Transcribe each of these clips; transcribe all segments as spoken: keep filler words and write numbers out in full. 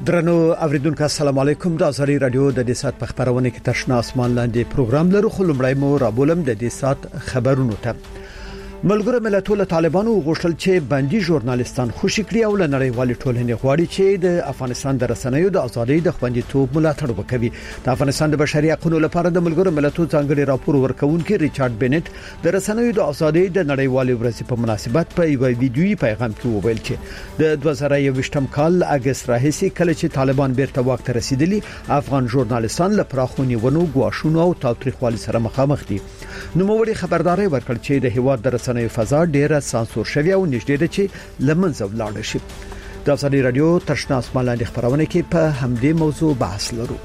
درنو اوریدونکو السلام علیکم. د ازری رادیو د دې سات په خبرونه کې ترشنا اسمان لاندې پروګرام لرو. خلمړی مو رابولم د دې سات خبرونو ته. ملګرو ملتونو طالبانو غوښتل چې باندې ژورنالیستان خوشی کړي او لنړیوالې ټولنې غواړي چې د افغانستان د رسنیو د ازادۍ د خوندیتوب ملاتړ وکړي. د افغانستان د بشري حقوقو لپاره د ملګرو ملتونو ځانګړي راپور ورکونکي ریچارډ بنټ د رسنیو د ازادۍ د نړیوالې ورځې په مناسبت په یو ویډیويي پیغام کې وویل چې د دوه زره یوویشتم کال اگست راهیسې کله چې طالبان بیرته واک ته رسیدلي افغان ژورنالیستان له پراخونیونو غواښونو او تاوتریخوالي سره مخامخ دي. نو موږ خبرداري ورکړ چې د هیواد د رسنیو فضا ډیره سانسور شوی او نږدې ده چې لمنځه ولاړ شي. د ازادي رادیو ترشنا اسمان لاندې خبرونه کې په همدې موضوع بحث لرو.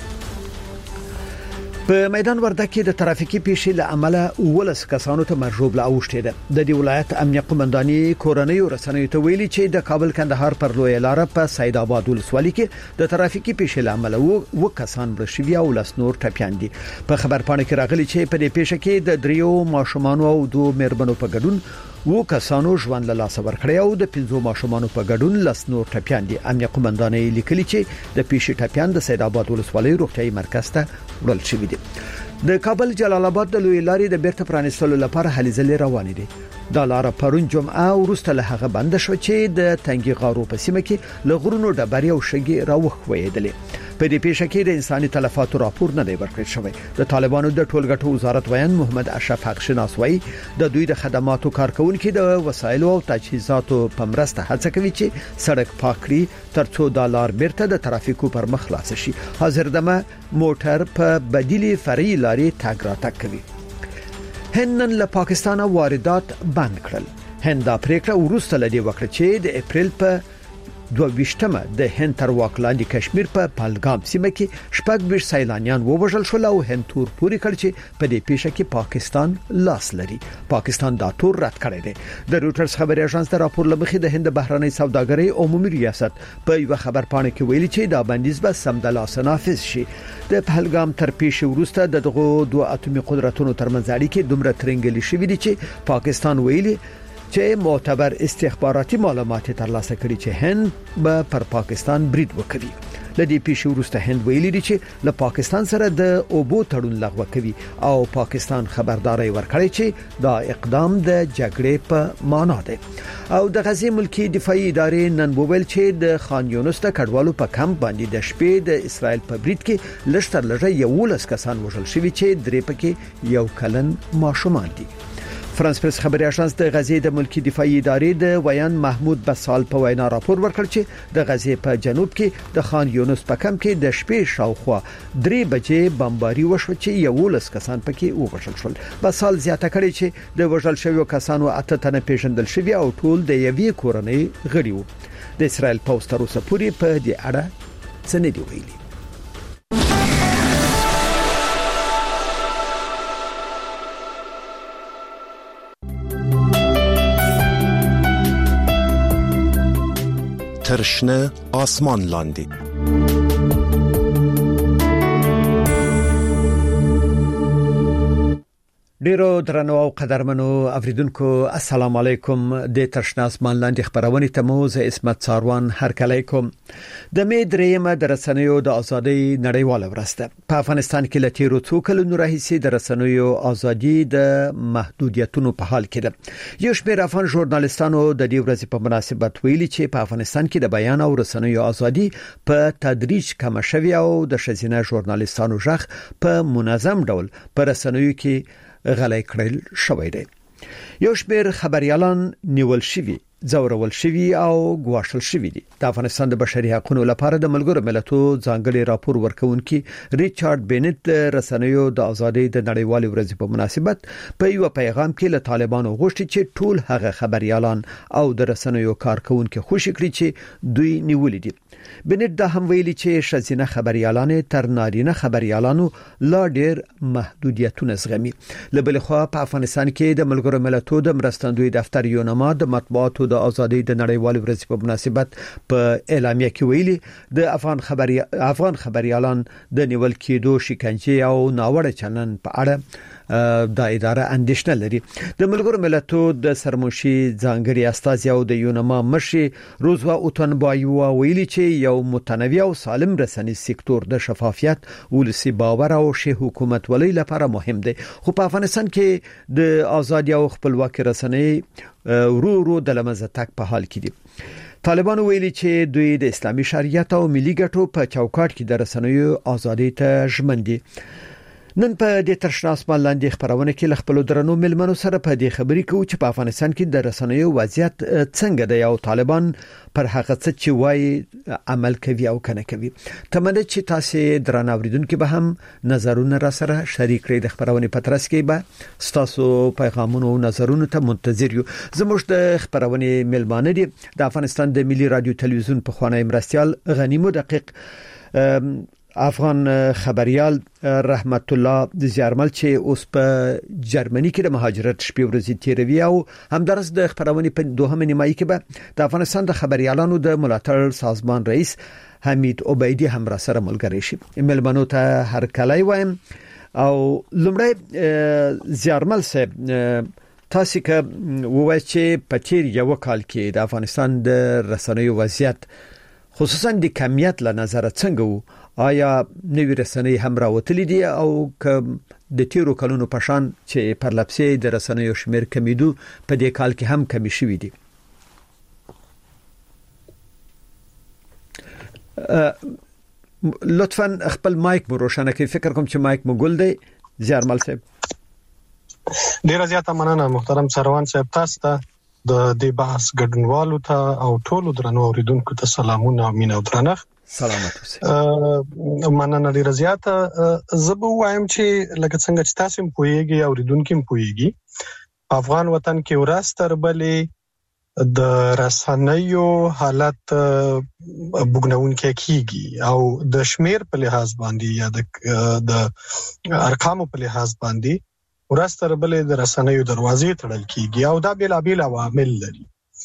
په میدان وردګ کې د ترافیکي پیښې له امله ولس کسانو ته مرجوب لا اوشته ده. د دې ولایت امنیه قومنداني کورنۍ رسنیو ته ویلي چې د کابل کندهار پر لوی لار په سید آباد ولسوالۍ کې د ترافیکي پیښې له امله و کسان مړ شوي او لاس نور ټپيان دي. په خبرپاڼه کې راغلي چې په دې پیښه کې د دریو ماشومان او دوه مېرمنو په ګډون و کسانو ژوند له لاس ورکړی او د پنځو ماشومان په ګډون لاس نور ټپيان دي. امنیه قومنداني لیکلي چې د پیښې ټپيان د سید آباد ولسوالۍ روغتيایي مرکز ته وړل شوي دي. د کابل جلال آباد د لوی لارې د بیرته پرانیستلو لپاره هلې ځلې روانې دي. دا لار پرون جمعه ورسته له هغه بند شو چې د تنګي غارو په سیمه کې له غرونو ډبرې او شګې راوښویدلې. په دې پیښه کې د انساني تلفاتو راپور نه دی ورکړل شوی. د طالبانو د ټولګټو وزارت ویان محمد اشرف حق شناس وایي د دوی د خدماتو کارکونکو د وسایلو او تجهیزاتو په مرسته هڅه کوي چې سړک پاک کړي ترڅو د لار بیرته د ترافیکو پر مخ خلاص شي. حاضر دمه موټر په بدیلي فرعي لارې تاګ راتګ کوي. هند له پاکستان واردات بند کړل. هند دا پریکړه ورسته لدی وکړه چې د اپریل په دوه ویشتمه د هند تر واک لاندې کشمیر په پهلګام سیمه کې شپږ ویشت سیلانیان ووژل شول او هند تور پوری کړ چې په دې پیښه کې پاکستان لاس لري. پاکستان دا تور رد کړی دی. د روټرز خبري اژانس د راپور لمخې د هند بهرنۍ سوداګرۍ عمومي ریاست په یو خبرپاڼه کې ویلي چې دا بندیز به سمدلاسه نافذ شي. د پهلګام تر پیښې وروسته د دغه دوه اتمی قدرتونو ترمنځ اړیکې دومره ترنګلې شوې دي چې پاکستان ویلي چې معتبر استخباراتي معلومات ترلاسه کړي چې هند به پر پاکستان برید وکړي. لدې پیښې وروسته هند ویلي دي چې له پاکستان سره د اوبو تړون لغوه کوي او پاکستان خبرداري ورکړي چې دا اقدام د جګړې په معنا دی. او د غزې ملکی دفاعي ادارې نن وویل چې د خان یونس د کډوالو په کمپ باندې د شپې د اسرائیل په برید کې لشتر لږه یو لس کسان وژل شوي چې درې پکې یو کلن ماشومان دي. فرانس پریس خبري اژانس د غزې د ملکی دفاعي ادارې د ویان محمود بسال په وینا راپور ورکړ چې د غزې په جنوب کې د خان یونس په کمپ کې د شپې شاوخوا درې بجې بمباري وشو چې یو لس کسان پکې وژل شول. بسال زیاته کړي چې د وژل شویو کسانو اته تنه پیژندل شوی او ټول د یوې کورنۍ غړي وو. د اسرائیل پوسټ تر اوسه پورې په دې اړه څه نه دی ویلي. ترشنه آسمان لاندی ډیرو درنو او قدرمنو اوریدونکو السلام علیکم. د ترشنه آسمان لاندې خبرونه ته مو زه اسمت ساروان هرکلی کوم. د می درېمه د رسنیو د ازادۍ نړیواله ورځ ده. په افغانستان کې له تیرو څو کلونو راهیسې د رسنیو ازادي د محدودیتونو په حال کې ده. یو شمېر افغان ژورنالیستانو د دې ورځې په مناسبت ویلي چې په افغانستان کې د بیان او رسنیو ازادي په تدریج کم شوی او د ښځینه ژورنالیستانو ژغ په منظم ډول په رسنیو کې غلای کړل شوی دی. یو شمېر خبريالان نیول شوی، ځورول شوی او ګواښل شوی دي. د افغانستان د بشري حقوقو لپاره د ملګرو ملتونو ځانګړي راپور ورکونکي ریچارډ بنټ رسنیو د ازادۍ د نړیوالې ورځې په مناسبت په یو پیغام کې له طالبانو غوښتي چې ټول هغه خبريالان او د رسنیو کارکونکو خوشی کړي چې دوی نیولې دي. بنټ دا هم ویلي چې ښځینه خبريالان تر نارینه خبريالانو لا ډېر محدودیتونه زغمي. لبل خو په افغانستان کې د ملګرو ملتونو د مرستندوی دفتر یونما د مطبوعاتو د ازادۍ د نړیوالې ورځې په مناسبت په اعلامیه کې ویلي د افغان خبري افغان خبريالان د نیول کېدو شکنجه او ناوړه چلند په اړه د اداره اندیشنه لري. د ملګرو ملتونو د سرمنشي ځانګړي استازي او د یونما مشر روزوا اوتنبایو ویلي چې یو متنوع او سالم رسنیز سکتور د شفافیت، ولسی باور او شه حکومت ولې لپاره مهم دی. خو په افغانستان کې د ازادي او خپلواکي رسنۍ ورو ورو د لمزه تک په حال کې دي. طالبان ویلي چې دوی د اسلامي شریعت او ملي ګټو په چوکاټ کې د رسنیو ازادي ته ژمن دي. نن په دې ترشناس باندې خبرونه کې خپل درنو ملمنو سره په دې خبرې کوو چې په افغانستان کې د رسنیو وضعیت څنګه دی او طالبان پر هغه څه چې وایي عمل کوي او کنه کوي. تمنه چې تاسو درنه اوریدونکو به هم نظرونه را سره شریک کړئ. د خبرونه په ترڅ کې به تاسو پیغامونه او نظرونه ته منتظر یو. زموږ د خبرونه ملمانه دي د افغانستان د ملي رادیو تلویزیون په خوانی مرستيال غنی مدقق افغان خبريال رحمت الله زیارمل چې اوس په جرمني کې د مهاجرت شپې ورځې تیروي او همدارس د خبرونه په دوهمه نیمایي کې به د افغانستان د خبريالانو د ملاتړ سازمان رئیس حمید عبیدی هم را سره ملګری شي. ملمنو ته هر کله وایم او لمړی زیارمل صاحب تاسو که ووایئ چې په تیر یو کال کې د افغانستان د رسنیو وضعیت خصوصا د کمیت له نظر څنګه وو؟ آیا نوې رسنۍ هم راوتلې دي او که د تیرو کلونو په شان چې پر لپسې د رسنیو شمیر کمیدو په دې کال کې هم کمی شوې دي؟ لطفاً خپل مایک مو روښانه کړئ. فکر کوم چې مایک مو ګل دی. زیارمل صاحب ډیر زیاته مننه محترم سروان صاحب. تاسو ته د دې بحث ګډونوالو ته او ټولو درنو اوریدونکو ته سلامونه او مینه او درنښت. سلامات اوسئ. مننه ډیر زیاته. زه به وایم چې لکه څنګه چې تاسو هم پوهیږئ اوریدونکو هم پوهیږي افغان وطن کې ورځ تر بلې د رسنیو حالت بګنونکې کیږي او د شمیر په لحاظ باندې یا د ارقامو په لحاظ باندې ورځ تر بلې د رسنیو دروازې تړل کیږي او دا بیلابیل عوامل لري.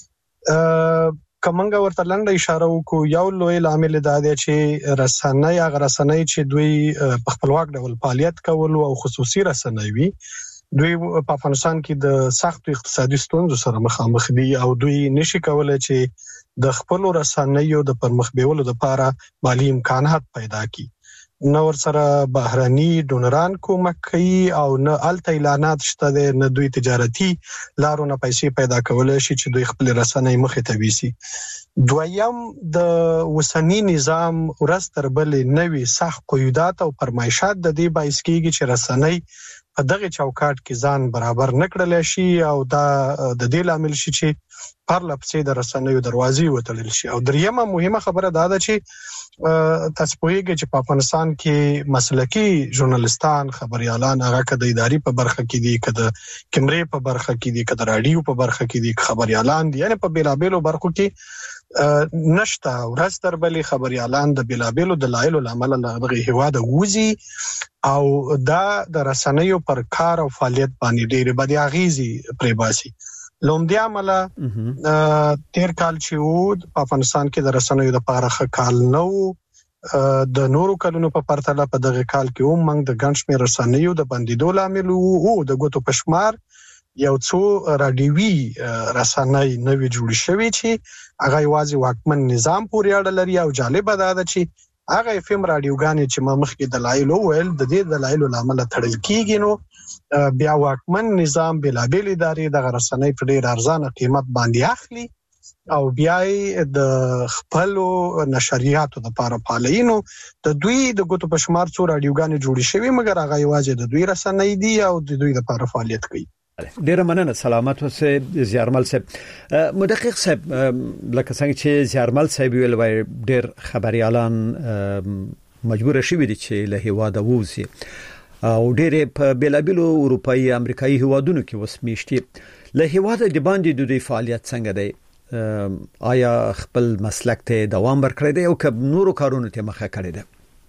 کومنګ ورته لنډه اشاره وکړو. یو لوی عامل دا دی چې رسنۍ هغه رسنۍ چې دوی په خپلواک ډول فعالیت کول او خصوصي رسنۍ وي دوی په افغانستان کې د سخت اقتصادي ستونزو سره مخامخ دي او دوی نشي کولای چې د خپل رسنیو د پرمخ بیولو لپاره مالی امکانات پیدا کړي. نو ور سره بهراني ډونران کومک کوي او نه الته اعلانات شته نه دوی تجارتي لارو نه پیسې پیدا کولای شي چې دوی خپل رسنۍ مخې ته ويسي. دویم د وسنی نظام ورځ تر بلې نوي سخت قیودات او فرمایشات د دې باعث کیږي چې رسنۍ په دغه چوکاټ کې ځان برابر نکړل شي او دا د دې لامل شي چې پر لپسې د رسنیو دروازې وتړل شي. او دریمه مهمه خبره دا ده چې تاسو پوهیږئ چې په افغانستان کې مسلکي ژورنالستان خبريالان هغه کده اداري په برخه کې دي کده کیمرې په برخه کې دي کده رادیو په برخه کې دي خبريالان دي یعنی په بیلابیلو برخو کې نشته. ورځ تر بلې خبريالان د بیلابیلو دلایلو لامل دغه هیواد وځي او دا د رسنیو پر کار او فعالیت باندې ډېر بد اغیزي پرې باسي. لومړی عمل تیر کال چې وو په افغانستان کې د رسنیو لپاره ښه کال نو د نورو کلونو په پرتله په دغه کال کې هم موږ د ګڼشمیر رسنیو د بندیدو لامل وو د ګوتو پشمار یو څو رادیوي رسنۍ نوې جوړ شوې چې هغه یوازې واکمن نظام پورې اړه لري او جالب ده چې هغه اف ام رادیوګانې چې ما مخکې دلایل وویل د دې دلایل لامل تړل کیږي نو بیا واکمن نظام بلابل ادارې د رسنۍ په ډیر ارزانه قیمت باندې اخلي او بیا د خپل نشریاتو لپاره پالینو د دوی د ګوتو په شمار څو رادیوګانې جوړې شوې مګر هغه یوازې د دوی رسنۍ دي او د دوی لپاره فعالیت کوي. ډیر مننه. سلامت اوسئ زیارمل صاحب. مدقق صاحب لکه څنګه چې زیارمل صاحب ویل وای ډیر خبريالان مجبور شوي دي چې له هیواده ووزي او ډېر په بیلابیلو اروپאי امریکایي هیوادونو کې وسمیشتي. له هیواده د باندې د دوی فعالیت څنګه دی؟ آیا خپل مسلک ته دوام ورکړی دی او که نورو کارونو ته مخه کړی دی؟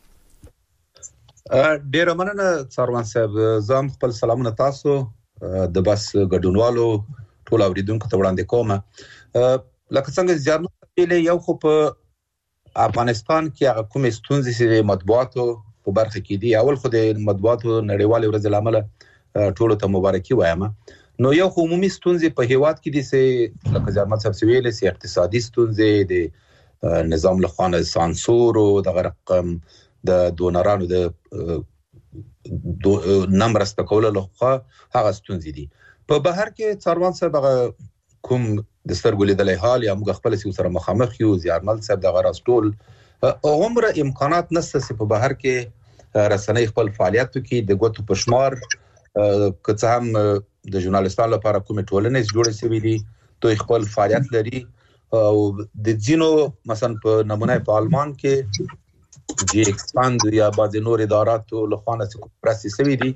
ډیر مننه سروان صاحب. زم خپل سلامونه تاسو د بس ګډونوالو ټول اوریدونکو ته وړاندې کوم. لکه څنګه زیارمل یو خو په افغانستان کې هغه کومې ستونزې چې مطبوعاتو په برخه کې دي. اول خو د مطبوعاتو نړیوال ورځ لامل ټولو ته مبارکي وایم. نو یو عمومي ستونزې په هیواد کې دي چې لکه ځارمات صاحب ویلي سي اقتصادي ستونزې د نظام له خوا سانسور او د رقم د دونرانو د نمبر استکول له خوا هغه ستونزې دي. په بهر کې څاروان صاحب کوم د سترګو لیدلې حال یا موږ خپل سره مخامخ یو زیارمل صاحب د غراس ټول عمر امکانات نشته چې په بهر کې رسنۍ خپل فعالیت کوي د ګوتو پشمار که څه هم د ژورنالیستانو لپاره کومې ټولنې جوړې شوې دي دوی خپل فعالیت لري او د جینو مثلا په نمونه په آلمان کې جی ایکسپاند یا بعض نور اداراتو له خوا نه مرستې شوې دي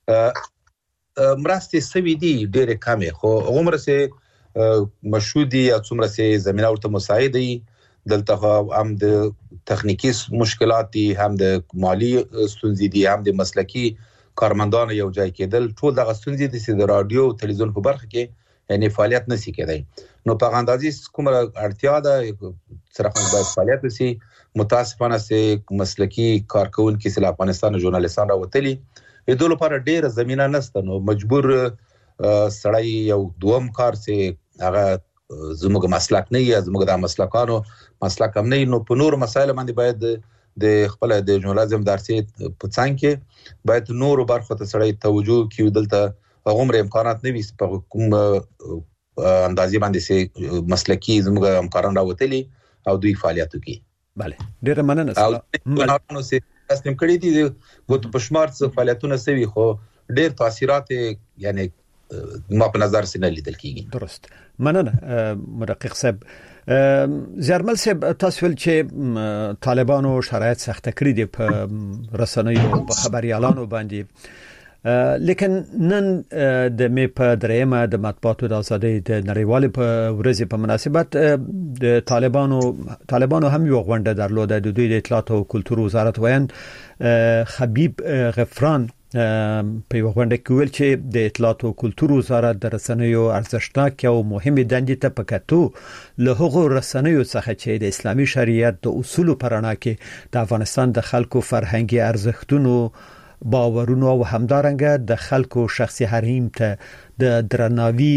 مرستې شوې دي ډېرې کمې خو عمر سه مشهودي یا څومره سه زمينه ورته مساعد دي دلته هم د تخنیکی مشکلات دي هم د مالی ستونزې دي هم د مسلکی کارمندانو یو ځای کېدل ټول دغه ستونزې دي چې د رادیو او تلویزیون په برخه کې یعنی فعالیت نشي کېدای. نو په اندازې کومه اړتیا ده صرف باید فعالیت وشي. متاسفانه سه مسلکی کارکونکو چې افغانستان ژورنالیستان راوتلي د دوی لپاره ډېر زمينه نشته نو مجبور سړی یو دوم کار چې هغه زموږ مسلک نه یا زموږ د مسلکانو مسلک هم نه نو په نور مسایل باندې باید د خپل د ژورنالیزم درسي په څنګ کې باید نور برخه ته سړی توجه کوي دلته عمر امکانات نه وي په کوم اندازې باندې سي مسلکی زموږ همکاران راوتلي او دوی فعالیت کوي. bale ډېر مننه او نو سي تاسو کړی دي ګوت په شمار څه فعالیتونه سوي خو ډېر تاثیرات یعنی ما په نظر سي نه لیدل کیږي. درست مننه مدقق صاحب. زیارمل صاحب تاسو ول چې طالبانو شرایط سخت کړی دي په رسنیو په خبريالانو باندې لیکن نن د می په درېمه د مطبوعاتو د ازادۍ د نړیوال په ورځ په مناسبت د طالبانو طالبانو هم یو غونډه درلوده د دوی د اطلاعات او کلتور وزارت ویان حبیب غفران په یو غونډه کې ویل چې د اطلاعات او کلتور وزارت د رسنیو ارزښتناک او مهمه دندې ته پکاتو له هغو رسنیو څخه چې د اسلامي شریعت د اصولو پرانا کې د افغانستان د خلکو فرهنګي ارزښتونو باورونو او همدارنګه د خلکو شخصي حریم ته د درناوي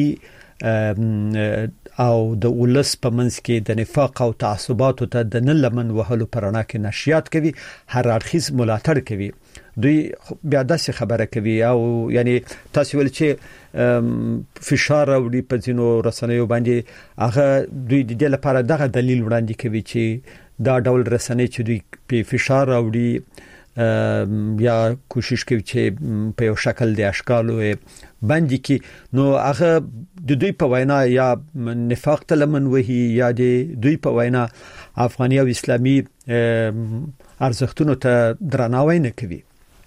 او د ولس په منځ کې د نفاق او تعصباتو ته د نه لمن وهلو پرانا کې نشریات کوي هر اړخیز ملاتړ کوي. دوی بیا داسې خبره کوي او یعنی تاسو ول چې فشار وړي په ځینو رسنیو باندې هغه دوی د دې لپاره دغه دلیل وړاندې کوي چې دا ډول رسنۍ چې دوی په فشار وړي یا کوشش کوي چې په یو شکل د اشکالو باندې کې نو هغه د دوی په وینا یا نفاق تلمن وهي یا د دوی په وینا افغاني او اسلامي ارزښتونو ته درناوی نه کوي.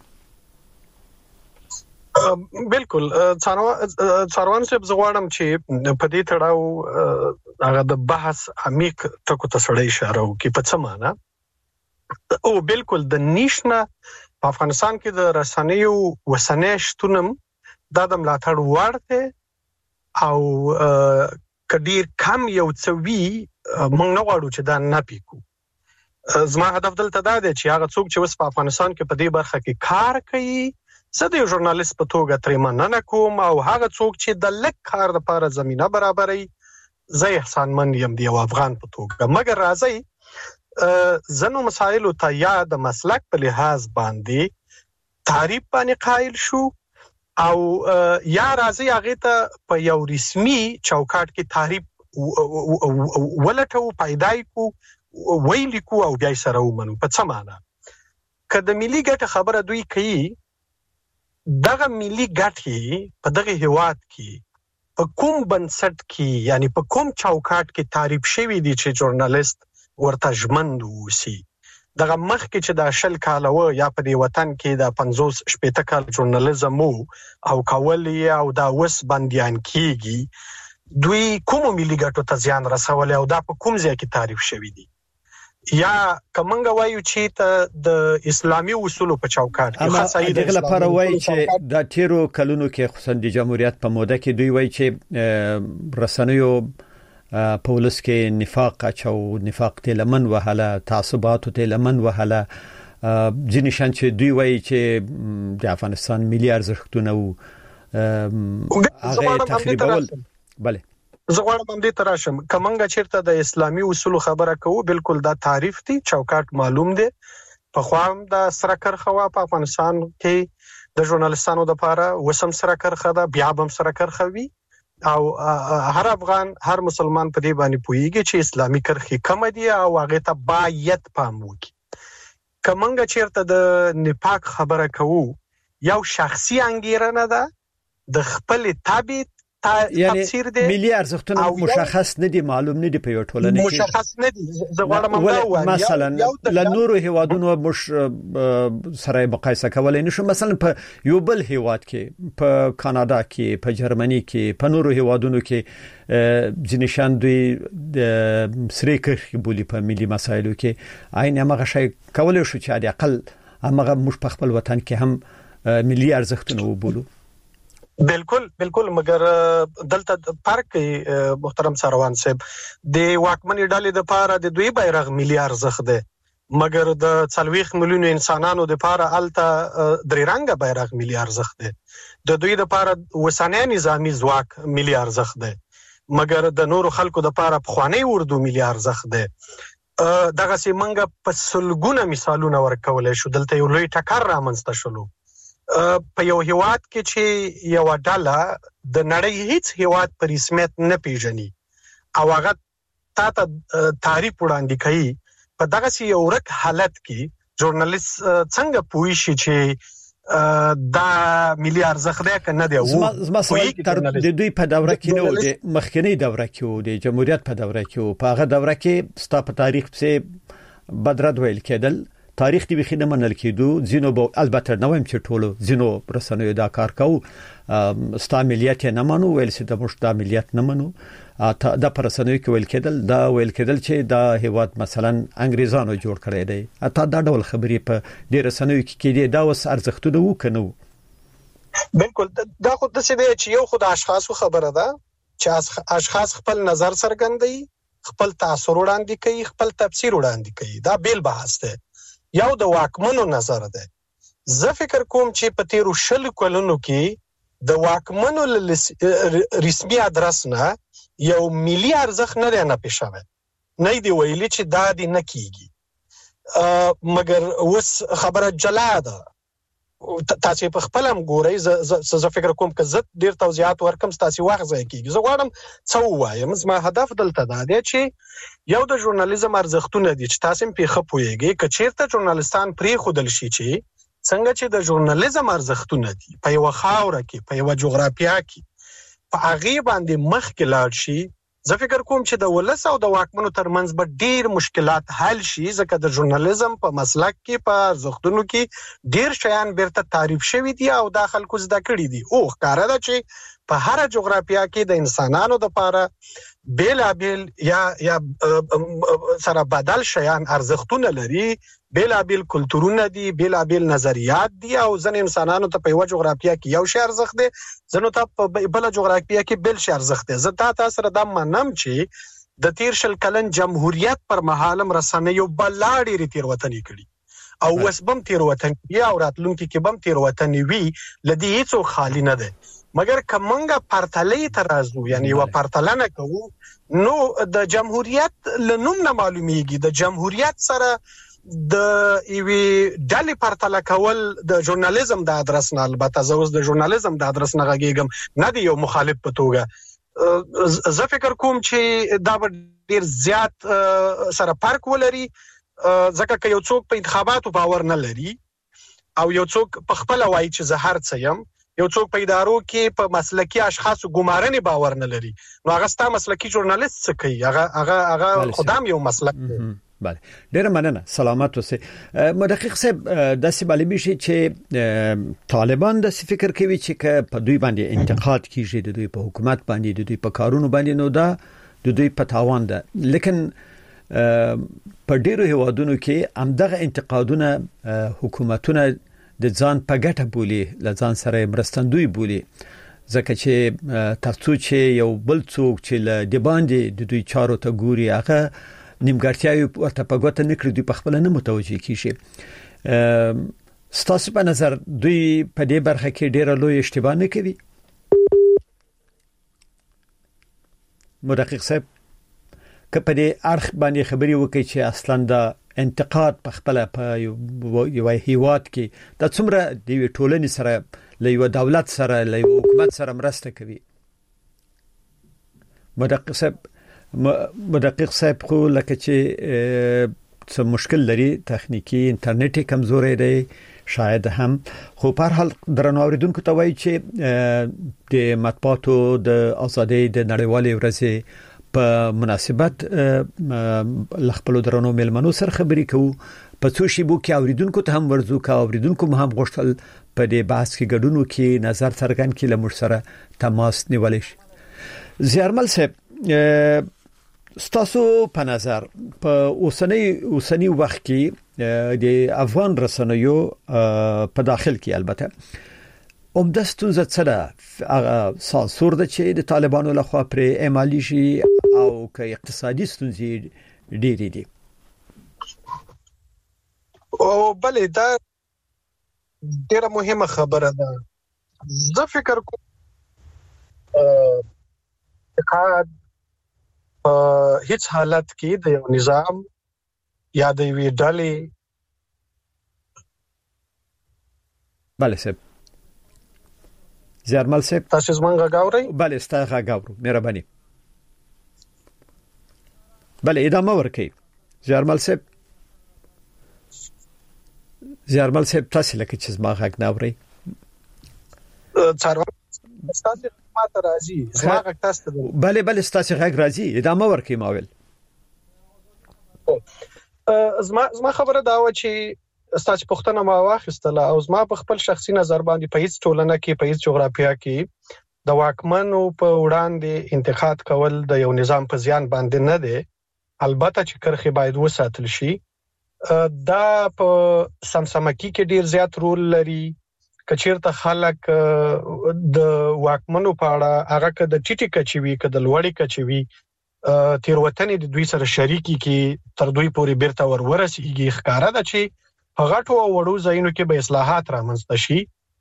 بالکل څاروان صاحب زغواړم چې په دې تړاو هغه د بحث عمیق ټکو ته سړی اشاره وکړي په څه معنا او بالکل د نشنه په افغانستان کې د رسنیو وسنۍ شتونم د ملاتړ ورته او کډیر کم یو څوي موږ نه غواړو چې دا نه پیکو. زما هدف دلته دا دی چې هغه څوک چې وس په افغانستان کې په دې برخه کې کار کوي زه د ژورنالیست په توګه ترې مننه کوم او هغه څوک چې د لک کار لپاره زمينه برابرې زه احسانمن یم دی او افغان په توګه مګر راځي زنو مسائل ته یا د مسلک په لحاظ باندې تعریف باندې قائل شو او یا راځي هغه ته په یو رسمي چوکاټ کې تعریف ولټو پیدای کو ویل کو او بیا سره ومنو په څه معنا کله ملي ګټه خبره دوی کوي دغه ملي ګټې په دغه هیواد کې په کوم بنسټ کې یعنی په کوم چوکاټ کې تعریف شوی دی چې ژورنالیست ورته ژمند وسی دغه مخ کې چې د شل کال و یا په دې وطن کې د پنځوس شپږ کال ژورنالیزم او کولې او دا وس بنديان کیږي دوی کوم ملي ګټو ته ځان رسول او دا په کوم ځای کې تعریف شوی دی یا کومنګ وایو چې د اسلامي اصولو په چوکاټ کې خاصه دغه لپاره وایي چې د تیرو کلونو کې خصوصا د جمهوریت په موده کې دوی وایي چې رسنیو په ولس کې نفاق اچو نفاق ته لمن وهله تعصبات ته لمن وهله ځینې شان چې دوی وایي چې د افغانستان ملي ارزښتونه هغه تخریبول. بله زه غواړم هم دې تراشم کمنګ چیرته د اسلامي اصول خبره کوو بالکل دا تعریف دي چوکاټ معلوم دي په خوام د سره کرخوا په افغانستان کې د ژورنالستانو د لپاره وسم سره کرخه ده بیا هم سره کرخوي او هر افغان هر مسلمان په دې باندې پوهیږي چې اسلامي کرخي کم دي او هغه ته باید پام وکړي. کمنګ چیرته د نفاق خبره کوو یو شخصي انګیرنه ده د خپل تابع تفسیر دی ملي ارزښتونه مشخص نه دي معلوم نه دي په یو ټولنه کې مشخص نه دي. زه غواړم دا وایم مثلا ل نورو هیوادونو مش سره مقایسه کولای نشو مثلا په یو بل هیواد کې په کاناډا کې په جرمني کې په نورو هیوادونو کې ځنشان دوی د سری کرخي بولی په ملي مسایلو کې عین هغه شی کولای شو چې د اقل هغه مش په خپل وطن کې هم ملي ارزښتونه وبولو. بالکل بالکل مګر دلته فرق محترم سروان صاحب د واکمنۍ ډلې د پاره د دوی بیرغ ملي ارزښت ده مګر د څلويخ میلیونو انسانانو د پاره الته درې رنګه بیرغ ملي ارزښت ده. د دوی د پاره وسانه نظامی ځواک ملي ارزښت ده مګر د نورو خلکو د پاره پخوانی اردو ملي ارزښت ده. دغه سیمنګ په سلګونه مثالونه ورکول شو دلته یو لوی ټکر رامنځته شول په یو هیواد کې چې یو ډله د نړۍ هیڅ هیواد په رسمیت نه پیژني او هغه تاسو تعریف وړاندې کوي په دغه سی یو ورک حالت کې ژورنالیست څنګه پوي شي چې دا ملي ارزښت دی کنه دی او مثلا تر د دوی په دوره کې نو د مخکنی دوره کې او د جمهوریت په دوره کې او په هغه دوره کې ستا په تاریخ څخه بدرد ویل کېدل تاریخ دی بخینه منل کېدو زینو به البته نو هم چې ټولو زینو رسنیو دا کار کوو ستا ملیت نه منو ویل چې د مشتا ملیت نه منو دا پر رسنیو کې ویل کېدل دا ویل کېدل چې دا هیواد مثلا انګریزانو جوړ کړی دی اته دا ډول خبرې په دې رسنیو کې کېدي دا وس ارزښتونه وکنو. بالکل دا خو د څه دی چې یو خود اشخاصو خبره ده چې اشخاص خپل نظر څرګندوي خپل تاثیر وړاندې کوي خپل تفسیر وړاندې کوي دا بیل بحث ده. یو د واکمنو نظر ده. زه فکر کوم چې په تیرو شل کلونو کې د واکمنو رسمي ادرس نه یو ملي ارزښت نه نه پېښوي نه دی ویلي چې دا دی نه کیږي مګر اوس خبره جلا ده تاسو په خپل هم ګورئ زه فکر کوم چې زه ډیر توضیحات ورکم تاسو وخت ځای کیږي. زه غواړم څه وایم زما هدف دلته دا دی چې یو د ژورنالیزم ارزښتونه دي چې تاسو په خپويږي چې چیرته ژورنالستان پرې خودل شي چې څنګه چې د ژورنالیزم ارزښتونه دي په یو خاوره کې په یو جغرافیا کې په هغه باندې مخ کې لاړ شي. زه فکر کوم چې د ولس او د واکمنو ترمنځ به ډیر مشکلات حل شي ځکه د ژورنالیزم په مسلک کې په ارزښتونو کې ډیر شیان بیرته تعریف شوی دي او د خلکو زده کړی دي او ښکارا ده چې په هر جغرافیا کې د انسانانو د لپاره بیل بیل یا یا سره بدل شیان ارزښتونه لري بیل بیل کلتورونه دي بیل بیل نظریات دي او ځین انسانانو ته په یو جغرافیا کې یو شی ارزښت دي ځنو ته په بل جغرافیا کې بل شی ارزښت دي. زه تاسو سره دا منم چې د تیر شل کلن جمهوریت پر مهالم رسنیو بلاړي ری تیر وطني کړي او وسبم تیر وطني او راتلونکي کې بم تیر وطني وی لدی هیڅ خالی نه ده مګر کمنګه پرتلې ترازو یعنی یو پرتلنه کوو نو د جمهوریت لنوم نه معلومیږي د جمهوریت سره د ایوی ډلې پرتله کول د ژورنالیزم د ادرس نه البته زه اوس د ژورنالیزم د ادرس نه غږیږم نه دی یو مخالف په توګه. زه فکر کوم چې دا ډیر زیات سره فرق ولري ځکه چې یو څوک په انتخاباتو باور نه لري او یو څوک په خپل وایي چې زه هر څه یم یو څوک په ادارو کې په مسلکي اشخاصو ګمارنې باور نه لري نو هغه ستا مسلکي ژورنالیست څه کوي هغه هغه هغه خدام یو مسلک دی. بله ډیر مننه سلامت اوسئ. مدقق صاحب داسې معلومي شي چې طالبان د فکر کوي چې په دوی باندې انتقاد کیږي د دوی په حکومت باندې د دوی په کارونو باندې نو دا د دوی په تاوان ده لیکن په ډیرو هیوادونو کې همدغه انتقادونه حکومتونه د ځان په ګټه بولی لځان سره مرستندوی بولی ځکه چې تاسو چې یو بل څوک چې ل دی باندې د دوی چارو ته ګوري هغه نیمګړتیاوي ورته په ګوته نکړي دوی په خپل نه متوجي کیږي. ستاسو په نظر دوی په دې برخه کې ډیره لوی اشتباه نه کوي؟ مدقق صاحب کپدې اړخ باندې خبري وکړي چې اصلا د انتقاد په خپل په یو هیواد کې د څومره د ټولنې سره له یو دولت سره له یو حکومت سره مرسته کوي. مدقق صاحب مدقق صاحب خو لکه چې څه مشکل لري تخنیکی انټرنیټي کمزوري دی شاید هم خو په هر حال درنو اوریدونکو ته وایي چې د مطبوعاتو د ازادۍ د نړیوالې ورځې په مناسبت لخپل درنو ملمنو سره خبرې کوو په څو شی بو کې اوریدونکو ته هم ورزو کا اوریدونکو هم غوښتل په دې بحث کې ګډونو کې نظر څرګند کړي لمر سره تماس نیول شي. زیارمل صاحب ستاسو په نظر په اوسنی اوسنی وخت کې د افغان رسنیو په داخل کې البته عمده ستونزه څه ده؟ سانسور ده چې د طالبانو لخوا پر اعمالي شي او که اقتصادي ستونزې ډېرې دي؟ او بلې دا ډېره مهمه خبره ده. زه فکر کوم اقتصاد په هیڅ حالت کې د یو نظام یا د یوې ډلې بله صاحب زیارمل صاحب تاسو زمونږ غاوري بله ستاسو غاورو مهرباني بله ادامه ورکړئ زیارمل صاحب زیارمل صاحب تاسو لکه چې زما غاګ ناوري څارو تاسو ماته راځي زما غاګ تاسو بله بله تاسو غاګ راځي ادامه ورکړئ ماول زما زما خبره دا و چې ستاسو پښتنه ما واخیستله او زما په خپل شخصي نظر باندې په هیڅ ټولنه کې په هیڅ جغرافیه کې د واکمنو په وړاندې انتقاد کول د یو نظام په زیان باندې نه دی. البته چې کرخي باید وساتل شي. دا په سمسمکی کې ډیر زیات رول لري. کچیرته خلک د واکمنو په اړه هغه که د ټیټی کچوي که د لوړی کچوي تیروتنې د دوی سره شریکی کې تر دوی پورې بیرته ور ورسیږي. ښکارا ده چې په غټو او وړو ځایونو کې به اصلاحات رامنځته شي.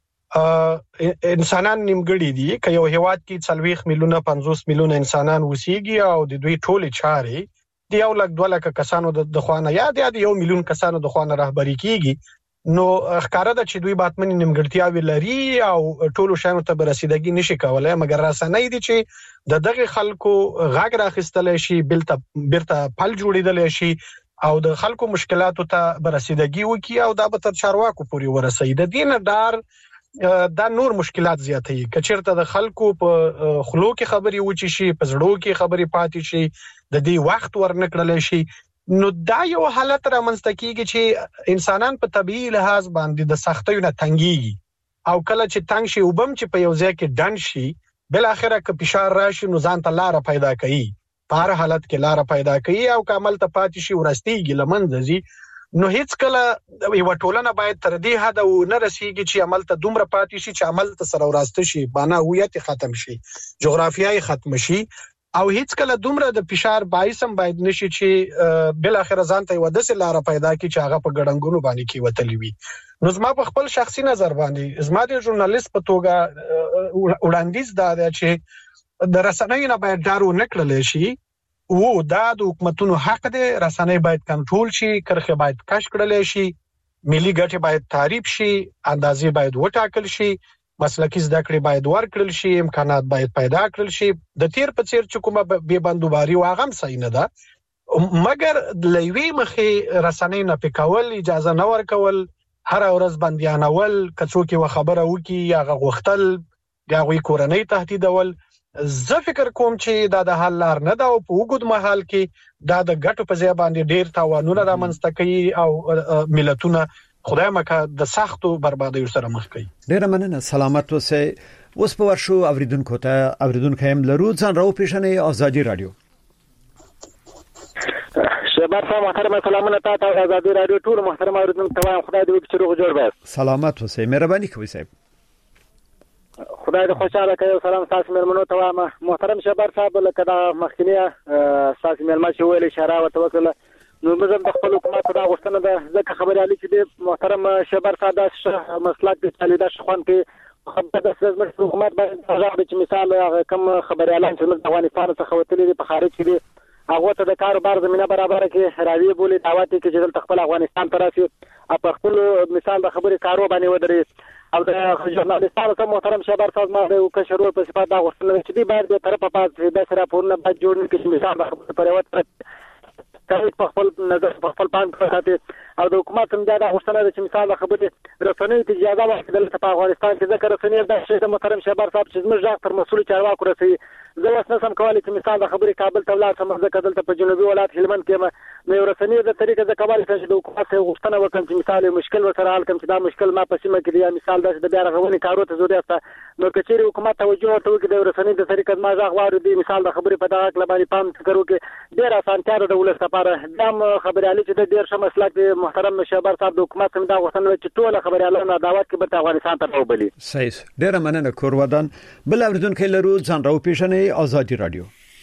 انسانان نیمګړي دي. که یو هیواد کې څلوېښت میلیونه پنځوس میلیونه انسانان وسیږي او د دوی ټولې چارې د یو لک دوه لک کسانو د خوانه یا د یو میلیون کسانو د خوانه رهبری کیږي نو ښکارا ده چې دوی باتمن نیمګړتیاوي لري او ټولو شانو ته برسیدګي نشي کولای. مګر راسنۍ دي چې د دغه خلکو غاګ راخستل شي بلته بیرته پل جوړیدل شي او د خلکو مشکلاتو ته برسیدګي وکي او دا به تر چارواکو پورې ورسي. د دین دار دا نور مشکلات زیاتې کچیرته د خلکو په خلو کې خبري وچی شي په زړو کې خبري پاتې شي د دې وخت ورنکړل شي نو دا یو حالت رامنځته کیږي چې انسانان په طبيعي لحاظ باندې د سختیو نه تنګيږي او کله چې تنګ شي وبم چې په یو ځای کې ډند شي بل اخره کې فشار راشي نو ځان ته لار پیدا کوي په هر حالت کې لار پیدا کوي او کامل ته پاتې شي ورستيږي لمنځي. نو هیڅ کله یو ټولنه باید تر دې حد و نه رسیږي چې عمل ته دومره پاتې شي چې عمل ته سره وراسته شي باندې هویت ختم شي جغرافیای ختم شي او هیڅ کله دومره د فشار باعث هم باید نشي چې بل اخر ځان ته یو داسې لار پیدا کی چې هغه په ګډنګونو باندې کې وتلی وي. نو زما په خپل شخصي نظر باندې زما د ژورنالیست په توګه وړاندیز دا دی چې د رسنیو نه باید ډارو نکړل شي او دا د حکومتونو حق دی. رسنۍ باید کنټرول شي کرخه باید کش کړل شي ملي ګټې باید تعریف شي اندازې باید وټاکل شي مسلکي زده کړې باید ورکړل شي امکانات باید پیدا کړل شي. د تیر په څیر چې کومه بې بندوباري واغم صحیح نه ده مګر لوی مخې رسنۍ نه پکول اجازه نه ورکول هر ورځ بنديانول کڅوکي و خبره وکي یا غوښتل یا غوي کورنۍ تهدیدول. زه فکر کوم چې دا د حل لار نه ده او په وګد محل کې دا د ګټو په ځای باندې ډیر تاوانونه رامنځته کوي او ملتونه خدای مکه د سختو بربادیو سره مخ کوي. ډیره مننه سلامت اوسئ. اوس په ورشو اوریدونکو ته اوریدونکو هم لرو ځان راو پیښنې ازادي رادیو شباب صاحب محترم سلامونه تاسو ازادي رادیو ټول محترم اوریدونکو ته خدای دې وکړي روغ جوړ وي. سلامت اوسئ مهرباني کوئ صاحب. خدای دې خوشاله کړي. سلام تاسو مېرمنو ته محترم شباب صاحب لکه دا مخکنی تاسو مېرمن چې ویل اشاره وتوکل نو مزم د خپل حکومت دا غوښتنه ده ځکه خبري علي چې محترم شباب صاحب دا مسلک د چلیدا شخوان کې خبره د زموږ حکومت باندې راغلی چې مثال کوم خبريالان چې د افغانستان څخه وتلي په خارج کې دي هغه ته د کاروبار زمينه برابر کې راوي بولی دعوت کې چې دلته خپل افغانستان ته راشي په خپل مثال د خبري کارو باندې ودرې او د ژورنالستانو ته محترم شهبار صاحب ما د کشرو په صفات دا غوښتنه چې دی باید به طرفه پات د سره پورنه باید جوړ نه کړي مثال د خبري پر وته کوي په خپل نظر په خپل پام کې ساتي او د حکومت هم دا غوښتنه ده چې مثال د خبرې رسنۍ ته اجازه ورکړي په افغانستان کې ځکه رسنۍ د شیخ محترم شهبار صاحب چې زموږ ځای تر مسؤل چارواکو رسي زه اوس نسم کولی چې مثال د خبرې کابل ته ولاړ شم ځکه دلته په جنوبي ولایت هلمند کې نو رسنۍ د طریقې د کولی چې د حکومت غوښتنه وکړم چې مثال مشکل ورسره حل کړم چې دا مشکل ما په سیمه کې دی مثال د بیا رغونې کارو ته ضرورت است نو کچېری حکومت توجه ورته وکړي د رسنۍ د طریقې ما ځای غواړي دی مثال د خبرې په دغه کله باندې پام فکر وکړي ډېر اسانتیا د ولس لپاره دام خبريالي چې د ډېر شه مسلک د محترم شهبار صاحب د حکومت هم دا غوښتنه چې ټول خبريالانو دعوت کې به افغانستان ته وبلي صحیح ډېر مننه کورودان بل اوریدونکو لرو ځان راو پیژنې آزادي رادیو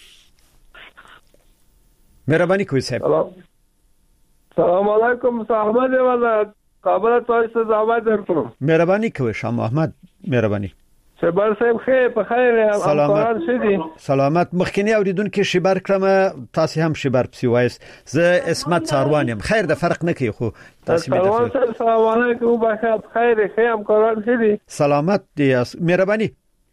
مهرباني کوئ صاحب سلام علیکم احمد والا کابل ته زحمت درکوم مهرباني کوئ شاه محمد مهرباني شبر صاحب خیر په خیر سلامت شدي سلامت مخکنی اوریدونکو شبر کړم تاسو هم شبر پسی وایس زه اسمت څاروانیم خیر د فرق نه کوي خو تاسو مې السلام علیکم بخیر خیر خیم قرآن شدي سلامت دی مهرباني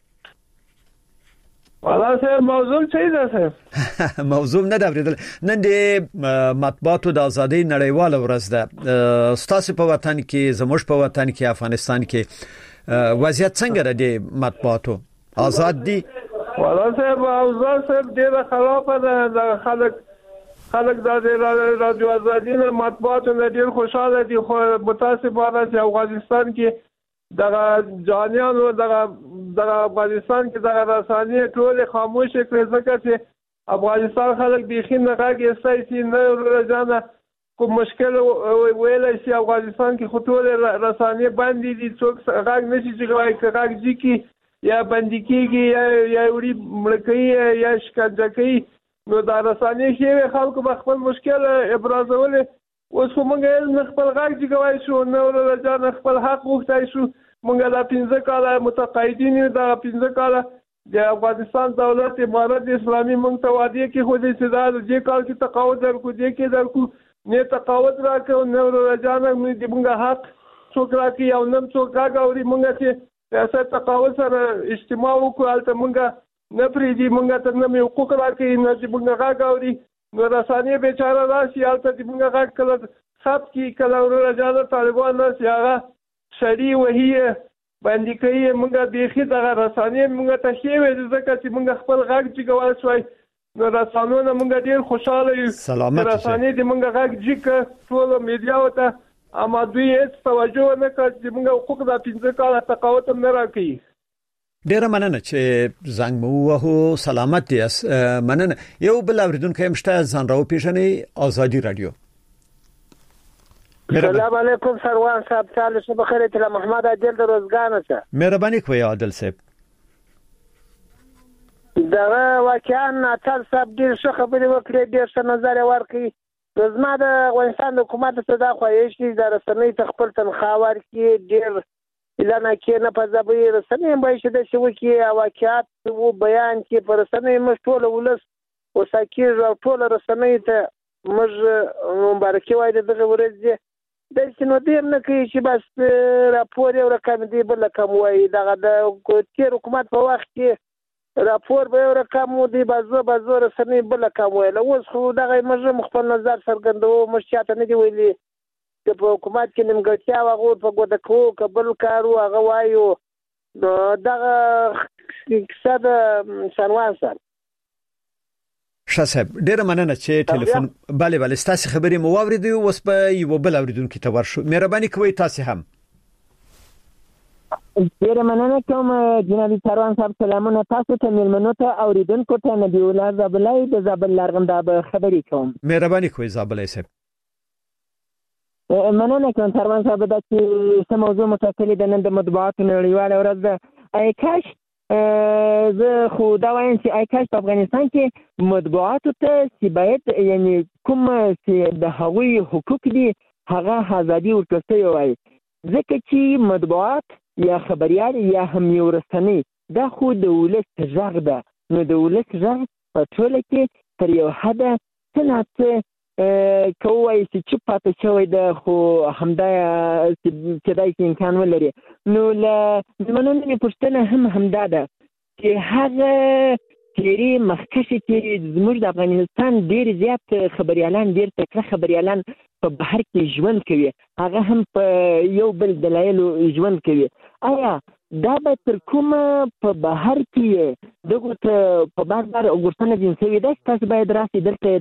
والا صاحب موضوع چي ده صاحب موضوع نه دا ورېدل نن د مطبوعاتو د ازادۍ نړیواله ورځ ده ستاسو په وطن کې زموږ په وطن کې افغانستان کې وضعیت څنګه د مطبوعاتو آزاد دي والا صاحب آزاد صاحب ډېر خراب ده د خلک خلک د رادیو ازادي نه مطبوعاتو نه ډېر خوشاله دي خو متاسفانه چې افغانستان کې دغه جانیانو دغه دغه افغانستان کې دغه رسانې ټول خاموش کړي ځکه چې افغانستان خلک بيخي نه راګي سایسي نه ورځانه کوم مشکل ویلای شي افغانستان کې خطور رسانې باندې دي څوک راګ نشي چې راګ ځي کې یا باندې کېږي یا یا وړي مړکې یا شکنجه کوي نو دا رسانې شي خلکو په خپل مشکل ابرازول اوس موږ نه خپل غږ جګوای شو نو ورځانه خپل حق وغوښتای شو موږ لا پنځه کاله متقاعدین دا پنځه کاله د افغانستان دولت امارت اسلامي موږ ته وعده کې خو دې سزا د کال کې تقاعد درکو دې کې درکو نه تقاعد راکو نو ورځانه موږ موږ حق څوک راکې او نن څوک راګوري موږ چې ریاست تقاعد سره اجتماع وکړو البته موږ نه پریدي موږ ته نه حقوق راکې نه چې موږ راګوري نو رسانې بیچاره راشي البته چې موږ غږ کله خپ کې کله ورځانه طالبان نه سیاغه شری وهي باندې کوي موږ بيخي دغه رسانې موږ ته شی وې ځکه چې موږ خپل غږ جګوال شوي نو رسانونه موږ ډیر خوشاله یو رسانې دې موږ غږ جګ ټول میډیا وته اما دوی هیڅ توجه نه کوي چې موږ حقوق د پنځه کاله تقاعد نه راکړي ډیره مننه چې زنګ مو وهو سلامت دي مننه یو بل اوریدونکو هم شته ځان راو پیژنې آزادي رادیو السلام علیکم سروان صاحب تعالی صبح خیر ته محمد عادل د روزګان څخه مهرباني کوي عادل صاحب دا واقعا ناتل صاحب ډیر ښه خبرې وکړې ډیر ښه نظر ورکړي زما د افغانستان حکومت ته دا خواهش دي د رسنۍ تخپل تنخواه ورکړي ډیر اعلان کې نه په ځبې رسنۍ به چې د شو کې واقعات وو بیان کې پر رسنۍ مش ټول ولس او ساکیر او ټول رسنۍ ته مش مبارکي وای دغه ورځ د شنو دیر نه کوي چې بس راپور یو رقم دی بل رقم وای دغه د تیر حکومت په وخت کې راپور به یو رقم دی بازو بازو رسنۍ بل رقم وای له اوس خو دغه مش مخفل نظر څرګندو مش چاته نه دی ویلي چې په حکومت کې نیمګړتیا واغور په ګوته کو قبل کارو هغه وایو نو دغه اقتصاد سنوان سره شاسب ډیره مننه چې ټلیفون bale bale ستاسو خبرې مو واوریدو اوس په یو بل اوریدونکو ته ورشو مهرباني کوئ تاسو هم ډیره مننه کوم جناب سروان صاحب سلامونه تاسو ته ملمنو ته اوریدونکو ته نبی الله زابلای د زابل لارغنده به خبرې کوم مهرباني کوئ زابلای صاحب مننه کوم سروان صاحب د څه موضوع متکلی د نن د مطبوعاتو نړیواله ورځ ده ای کاش زه خو دا وایم چې ای کاش په افغانستان کې مطبوعاتو ته چې باید یعنی کوم چې د هغوی حقوق دي هغه ازادي ورکړل وای ځکه چې مطبوعات یا خبريال یا هم یو رسنۍ دا خو د ولس غږ ده. نو د ولس غږ په ټوله کې تر یو حده څه نه څه کوي چې پاتې شوی ده، خو همدا کېدای شي امکان ولري. نو له مننې پوښتنه هم همدا ده چې هغه تیری مخکشي چې زموږ د افغانستان ډېر زیات خبريالان ډېر تکړه خبريالان په بهر کې ژوند کوي، هغه هم په یو بل دلایلو ژوند کوي. آیا دا به تر کومه په بهر کې دغه ته په بار بار وګورتنه جنسوي ده؟ تاسو باید راسي دلته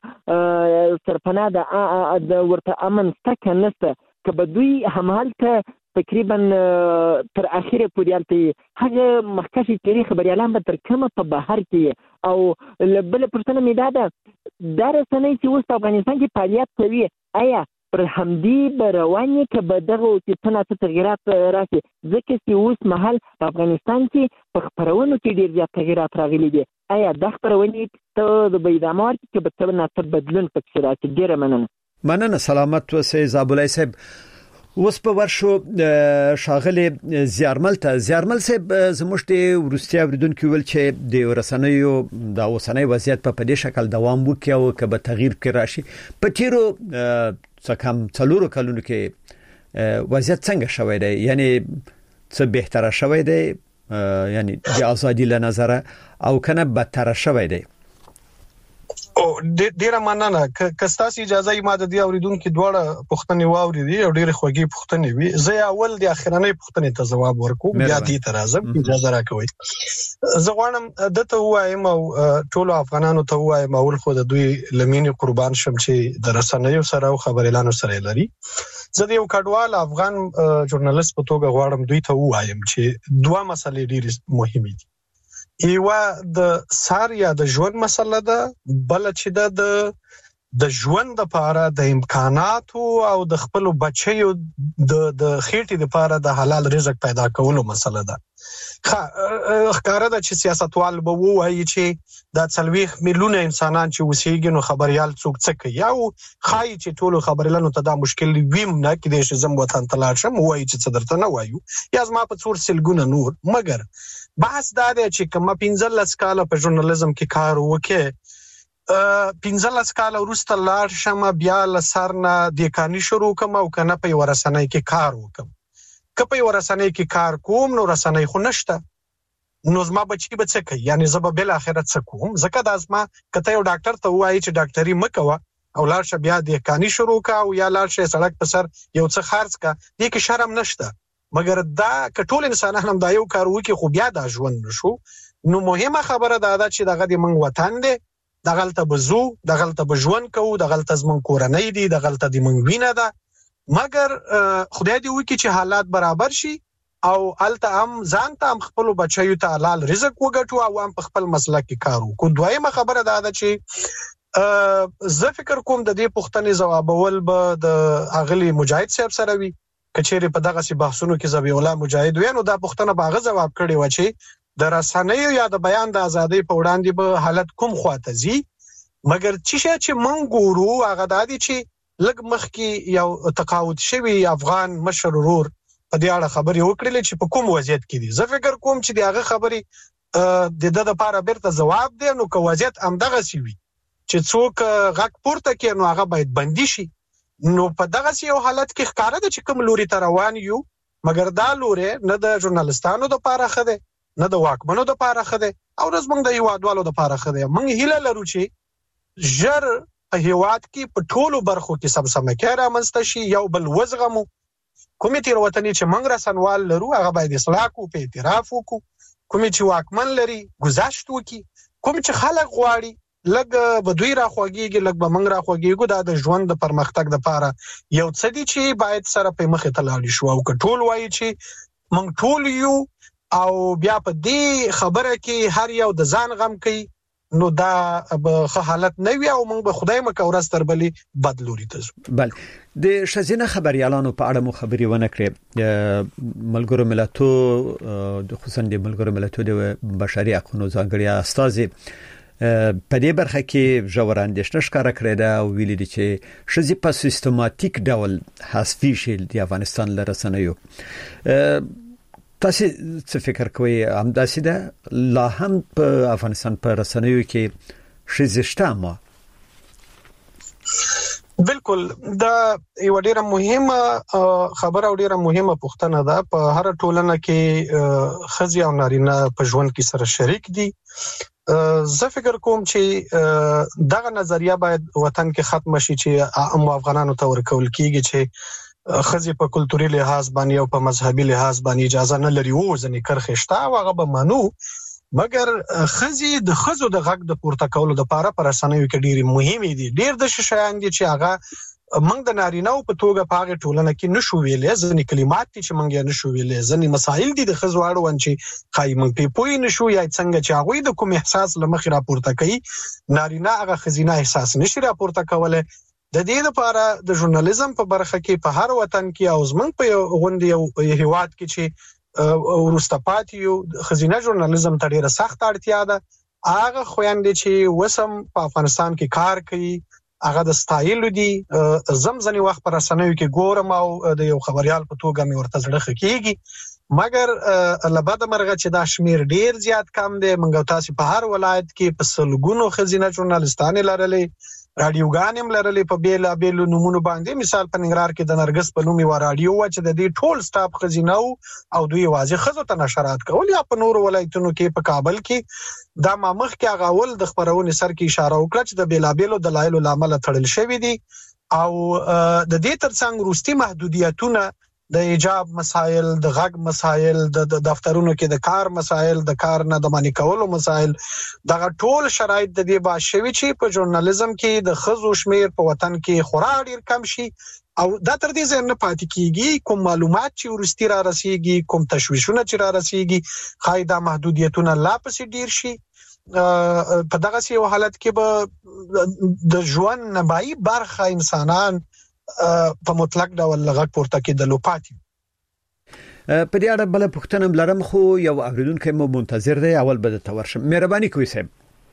د سرپناه د ورته امن ستکه نسته که به دوی همالته تقریبا تر اخره پورې هلته هغه مخکشي تیری خبريالان به تر کومه په بهر کې. او بله پوښتنه مې دا ده دا رسنۍ چې اوس په افغانستان کې فعالیت کوي آیا پر همدې به روانې که به دغه چې څه نه څه تغیرات راشي؟ ځکه چې اوس مهال په افغانستان کې په خپرونو کې ډېر زیات تغیرات راغلي دي. آیا دا خپرونې ته د به ادامه ورکړي که به څه نه څه بدلون پکې راشي؟ ډېره مننه. مننه. سلامت اوسئ زابلای صاحب. اوس په ورشو شاغلي زیارمل ته زیارمل صاحب زموږ د ورستیا اوریدونکو ول چې د رسنیو د اوسنۍ وضعیت په پدې شکل دوام وکړي او که به تغییر کې راشي. په تیرو څه کم څلورو کلونو کې وضعیت څنګه شوی دی؟ یعنی څه بهتره شوی دی یعنی د ازادي له نظره او کنه بدتر شوی دی؟ او ډیره مننه. که تاسو اجازه یې ما د دې اوریدونکو دواړه پوښتنې واوریدي او ډیره خوږی پوښتنې وي. زه اول د اخرنۍ پوښتنې ته جواب ورکوم بیا دې ته راځم، اجازه راکوي. زه غواړم دته وایم او ټول افغانانو ته وایم اول خو د دوی لمینې قربان شم چې د رسنیو سره او خبريالانو سره لري. زه د یو کډوال افغان ژورنالیست په توګه غواړم دوی ته وایم چې دوه مسلې ډېرې مهمې دي. یو د سار یا د ژوند مسله ده، بل چې د د ژوند لپاره د امکاناتو او د خپل بچیو د د خېټې لپاره د حلال رزق پیدا کولو مسله ده. ښکاره ده چې سیاستوال به وایي چې دا څلوېښت میلیونه انسانان چې اوسېږي نو خبريال څوک څه کوي او ښایي چې ټولو خبريالانو ته دا مشکل ویم نه کېدای شي زم وطن ته لاړ شم وایي چې څه درته نه وایو یا زما په څور سلګونه نور. مګر بحث دا دی چې کومه پنځلس کاله په ژورنالیزم کې کار وکړې، پنځلس کاله وروسته لاړ شم بیا له سر نه دیکاني شروع کوم او کنه په یو رسنۍ کې کار وکم. که په یو رسنۍ کې کار کوم نو رسنۍ خو نشته، نو زما بچی به څه کوي؟ یعنی زه به بل اخرت څه کوم؟ ځکه دا زما کته یو ډاکټر ته وایي چې ډاکټري مکوه او لاړ شه بیا دیکاني شروع کا او یا لاړ شه سړک په سر یو څه خرڅ کا، دې کې شرم نشته. مګر دا کټول انسانان هم دا یو کار وکي خو بیا دا ژوند نشو. نو مهمه خبره دا ده چې دغه د منګ وطن دی، دغلته بزو، دغلته بژوند کوو، دغلته زمون کورنۍ دي، دغلته د منګ وینه ده. مګر خدای دې وکي چې حالات برابر شي او الته هم ځان ته هم خپل بچیو ته حلال رزق وګټو او هم په خپل مسلک کې کار وکړو. دویمه خبره دا ده چې زه فکر کوم د دې پوښتنې جوابول به د اغلی مجاهد صاحب سره وي. کچېره په دغه سي بحثونو کې زبی الله مجاهد وینو دا پوښتنه باغه جواب کړي و چې د رسنیو یا د بیان د ازادۍ په وړاندې به حالت کوم خواته زی. مګر چې چې مونږ ګورو هغه د دې چې لګ مخ کې یو تقاعد شوی افغان مشر ورور په دې اړه خبرې وکړلې چې په کوم وضعیت کې دي. زه فکر کوم چې دغه خبرې د د لپاره بیرته جواب دی نو که وضعیت همدغه سی وي چې څوک غږ پورته کوي نو هغه باید بندي شي. نو په دغه یو حالت کې ښکاره ده چې کوم لوري ته روان یو، مګر دا لوري نه د ژورنالیستانو د لپاره خده نه د واکمنو د لپاره خده او زمونږ د هیوادوالو د لپاره خده. مونږ هیله لرو چې ژر په هیواد کې په ټولو برخو کې سمسمه رامنځته شي، یو بل وزغمو. کومې تیروتنې چې مونږ رسنوال لرو هغه باید اصلاح کو، په اعتراف وکړو. کومې چې واکمن لري گذشت وکړي، کوم چې خلک غواړي لګ به دوی راخواږيږي لګ به منګ راخواږيږي. دا د ژوند د پرمختګ لپاره یو څه دي چې باید سره په مخه تلاړ شو او کټول وایي چې منګ ټول یو او بیا په دې خبره کې هر یو د ځان غم کوي نو دا به حالت نه وي او موږ به خدای مکه ورځ تر بلې بدلوري ته. بل د شزینه خبريالانو په اړه مو خبري ونه کړې. ملګرو ملتونو د خصوصا د ملګرو ملتونو د بشري حقوقو ځانګړي استازي په دې برخه کې ژور اندېښنه ښکاره کړې ده او ویلي دي چې شزي په سیستماتیک ډول حذفي شي د افغانستان لرسنیو. تاسو څه فکر کوئ همداسې ده لا هم په افغانستان په رسنیو کې شزشته ما بالکل دا یو ډیره مهمه خبره او ډیره مهمه پوښتنه ده په هر ټولنه کې خزي او نارینه په ژوند کې سره شریک دي. زه فکر کوم چې دغه نظریه باید وطن کې ختم شي چې عام افغانانو ته ورکول کیږي چې خزي په کلتوري لحاظ باندې او په مذهبي لحاظ باندې اجازه نه لري او ځنې کرخښتا او هغه به منو، مګر خزي د خزو د غږ د پورته کولو لپاره پر رسنیو کې ډېری مهمه دي. ډېر د شیان دي چې هغه موږ د نارینه په توګه په هغه ټولنه کې نشو ویلې، ځنې کلمات چې موږ یې نشو ویلې، ځنې مسایل دي د خزو اړوند چې خای موږ په پوی نشو یا څنګه چې هغه د کوم احساس لمخې راپورته کوي نارینه هغه خزینه احساس نشي راپورته کولای. د دې لپاره د ژورنالیزم په برخه کې په هر وطن کې او زمونږ په غونډه یو هیواد کې چې ورسته پاتې یو خزینه ژورنالیزم ته ډیره سخت اړتیا ده. هغه خويندې چې وسم په افغانستان کې کار کوي هغه د سټایل دي، زمزنی وخت پر رسنیو کې ګورم او د یو خبريال په توګه مې ورته زړه خکېږي، مګر لبد مرغه چې دا شمیر ډیر زیات کم دی. منګو تاسو په هر ولایت کې په سلګونو خزینه ژورنالیستان لرلې، رادیوګان هم لرلې په بیل بیل نمونه باندې. مثال په ننګرهار کې د نرګس په نومي و رادیو و چې د دې ټول سټاپ خزینه او دوی واځي خزو ته نشرات کول، یا په نور ولایتونو کې په کابل کې دا مامخ کې غاول د خبرونې سر کې اشاره وکړه چې د بیلابېلو دلایلو لامل تړل شوی دي او د دې ترڅنګ روستي محدودیتونه د ایجاب مسائل، د غږ مسائل، د دفترونو کې د کار مسائل، د کار نه د معنی کولو مسائل، دغه ټول شرایط د دې باشوي چې په ژورنالیزم کې د خزو شمیر په وطن کې خورا ډیر کم شي او دا تر دې ځای نه پاتې کیږي. کوم معلومات چې ورستی را رسیږي، کوم تشویشونه چې را رسیږي، خای دا محدودیتونه لا پسې ډیر شي. په دغه سي حالت کې به د ژوند نبای برخه انسانان په مطلق ډول لغت پورته کېدلو پاتې. په دې اړه بل پوښتنه لرم خو یو اوریدونکو مو منتظر دی، اول به د تورشم. مهرباني کوئ صاحب،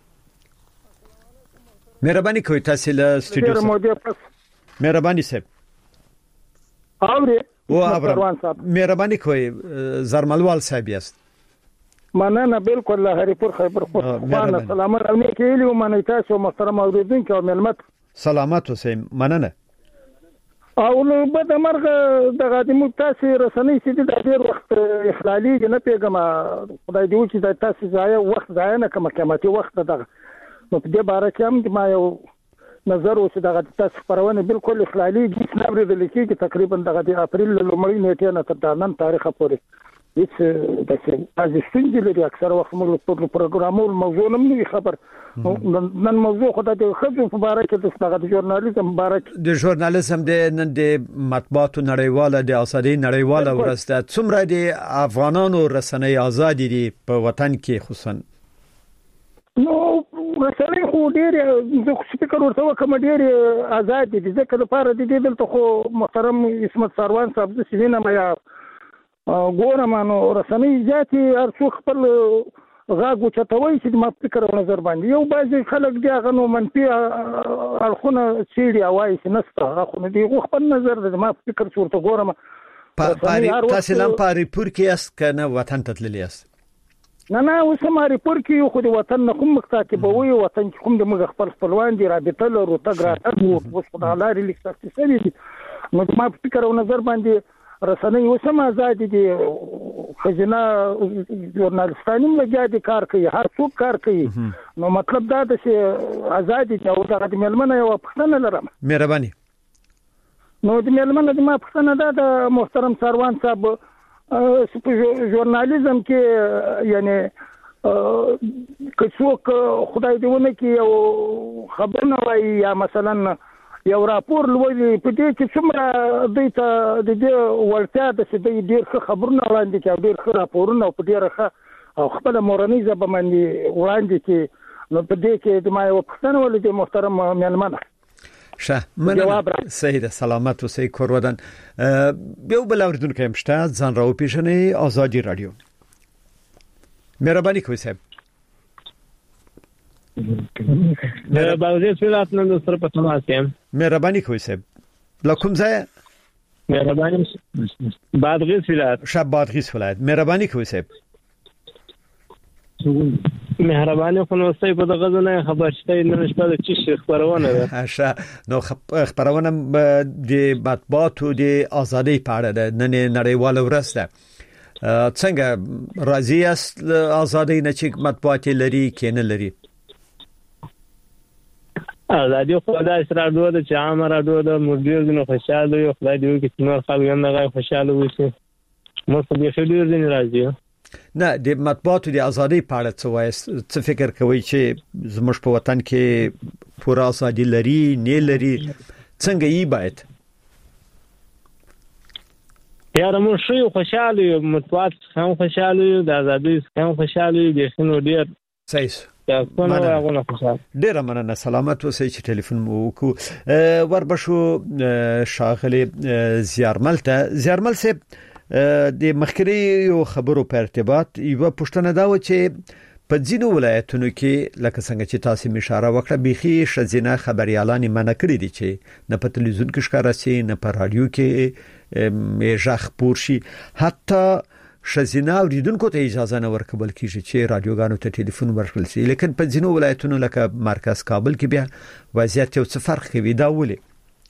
مهرباني کوئ تاسو له سټوډیو. مهرباني صاحب اوري او ابروان صاحب مهرباني کوئ، زرملوال صاحب یاست. مننه بالکل له هریپور خیبر خوانه سلامت او نیک ویلو منه تاسو محترم اوریدونکو او ملمت سلامت اوسئ. مننه او نو بد مرغه د غادمو تاسو رسنۍ چې د ډیر وخت اخلالي نه پیغام خدای دې چې د تاسو ځای وخت ځای نه کوم قیمتي وخت دغه نو په دې باره کې هم ما یو نظر اوس دغه تاسو خبرونه بالکل اخلالي دي نبرې د لیکي تقریبا دغه د اپریل لومړۍ نیټه نه تر نن تاریخ پورې هیڅ د څه ستونزې لري. اکثر وخت موږ په پروګرامونو موضوع نه موږ خبر نن موضوع خدای د خبرو په اړه کې دغه د ژورنالیزم بارک د ژورنالیزم د نن د مطبوعاتو نړیواله د ازادي نړیواله ورسته څومره د افغانانو رسنۍ ازادي دي په وطن کې خصوصا نو رسنۍ خو ډېر زه فکر ورته کوم ډېر آزاد دي ځکه لپاره د دې دلته خو محترم اسمت سروان صاحب د سینما یا ګورم نو رسنۍ ذاتي هر څوک خپل غاغو چتوي چې ما فکر او نظر باندې یو بعضي خلک دی هغه نو منفي الخونه سیړي اوای چې نسته خو دې خو خپل نظر د ما فکر څورته ګورم. په تاسو لم په ریپور کې اس کنه وطن ته تللی اس نه نه اوس ما ریپور کې خو د وطن نه کوم مختاکبوي وطن کوم د مغ خپل خپلوان دي رابطه لرو تګرا او اوس په لارې لیکسته سړي نو ما فکر او نظر باندې رسنۍ اوسم آزاد دي، خزینه ژورنالیستانیم لګیا دي کار کوي، هر څوک کار کوي. نو مطلب دا ده چې آزاد دي او د ملمنه یو پښتنه لرم. مهرباني نو د ملمنه د ما پښتنه دا د محترم سروان صاحب ژورنالیزم کې یعنی که څوک خدای دې ونه کې یو خبر نه وایي یا مثلا یو راپور لوي په دې کې څومره دوی ته د دې ورته د دې ډېر خبرونه وړاندې کوي، ډېر ښه راپورونه په ډېر ښه او خپل مورنۍ ژبه باندې وړاندې کوي. نو په دې کې د ما یو پښتنه ولې محترم مېلمنه شه مننه سید سلامت اوسئ کور ودان. یو بل اوریدونکو هم شته ځان راو پیژنې آزادي رادیو. مهرباني کوئ صاحب. باوزه سولات نن سره په تماس یم. مهرباني کوئ صاحب. لکم ځای مهرباني بادغیس ولایت شب بادغیس ولایت مهرباني کوي صاحب مهرباني خو نو ستای په دغه ځنه خبر شته نن شپه د چی خبرونه ده ښه نو خبرونه د مطبوعاتو د ازادۍ په اړه ده نن نړیواله ورځ ده څنګه راضی است ازادۍ نه چې مطبوعات لري کینه لري ازادي خو د اسرائیل د عام راډیو د مدیر د خوشاله یو خدای دې چې نور خلک هم نه خوشاله وي مو په دې خبرې دې راځي نه د مطبوعاتو د ازادۍ په اړه څه وایي څه فکر کوي چې زموږ په وطن کې پوره ازادي لري نه لري څنګه یې باید یاره مو شو خوشاله یو مطبوعات هم خوشاله یو د ازادۍ هم خوشاله یو د خنو ډیر صحیح ډیره مننه سلامت اوسئ چې ټلیفون مو وکړو وربشو شاغلی زیارمل ته زیارمل سه د مخکري یو خبرو په ارتباط یو پښتنه دا و چې په ځینو ولایتونو کې لکه څنګه چې تاسو اشاره وکړه بيخي شزینه خبريالان منع کړی دي چې نه په تلویزیون کې ښکارا شي نه په رادیو کې میژه خبر شي حتی شزینه اوریدونکو ته اجازه نه ورکول کیږي چې رادیوګانو ته ټلیفون ورکړل شي لیکن په ځینو ولایتونو لکه مرکز کابل کې بیا وضعیت یو څه فرق کوي دا ولې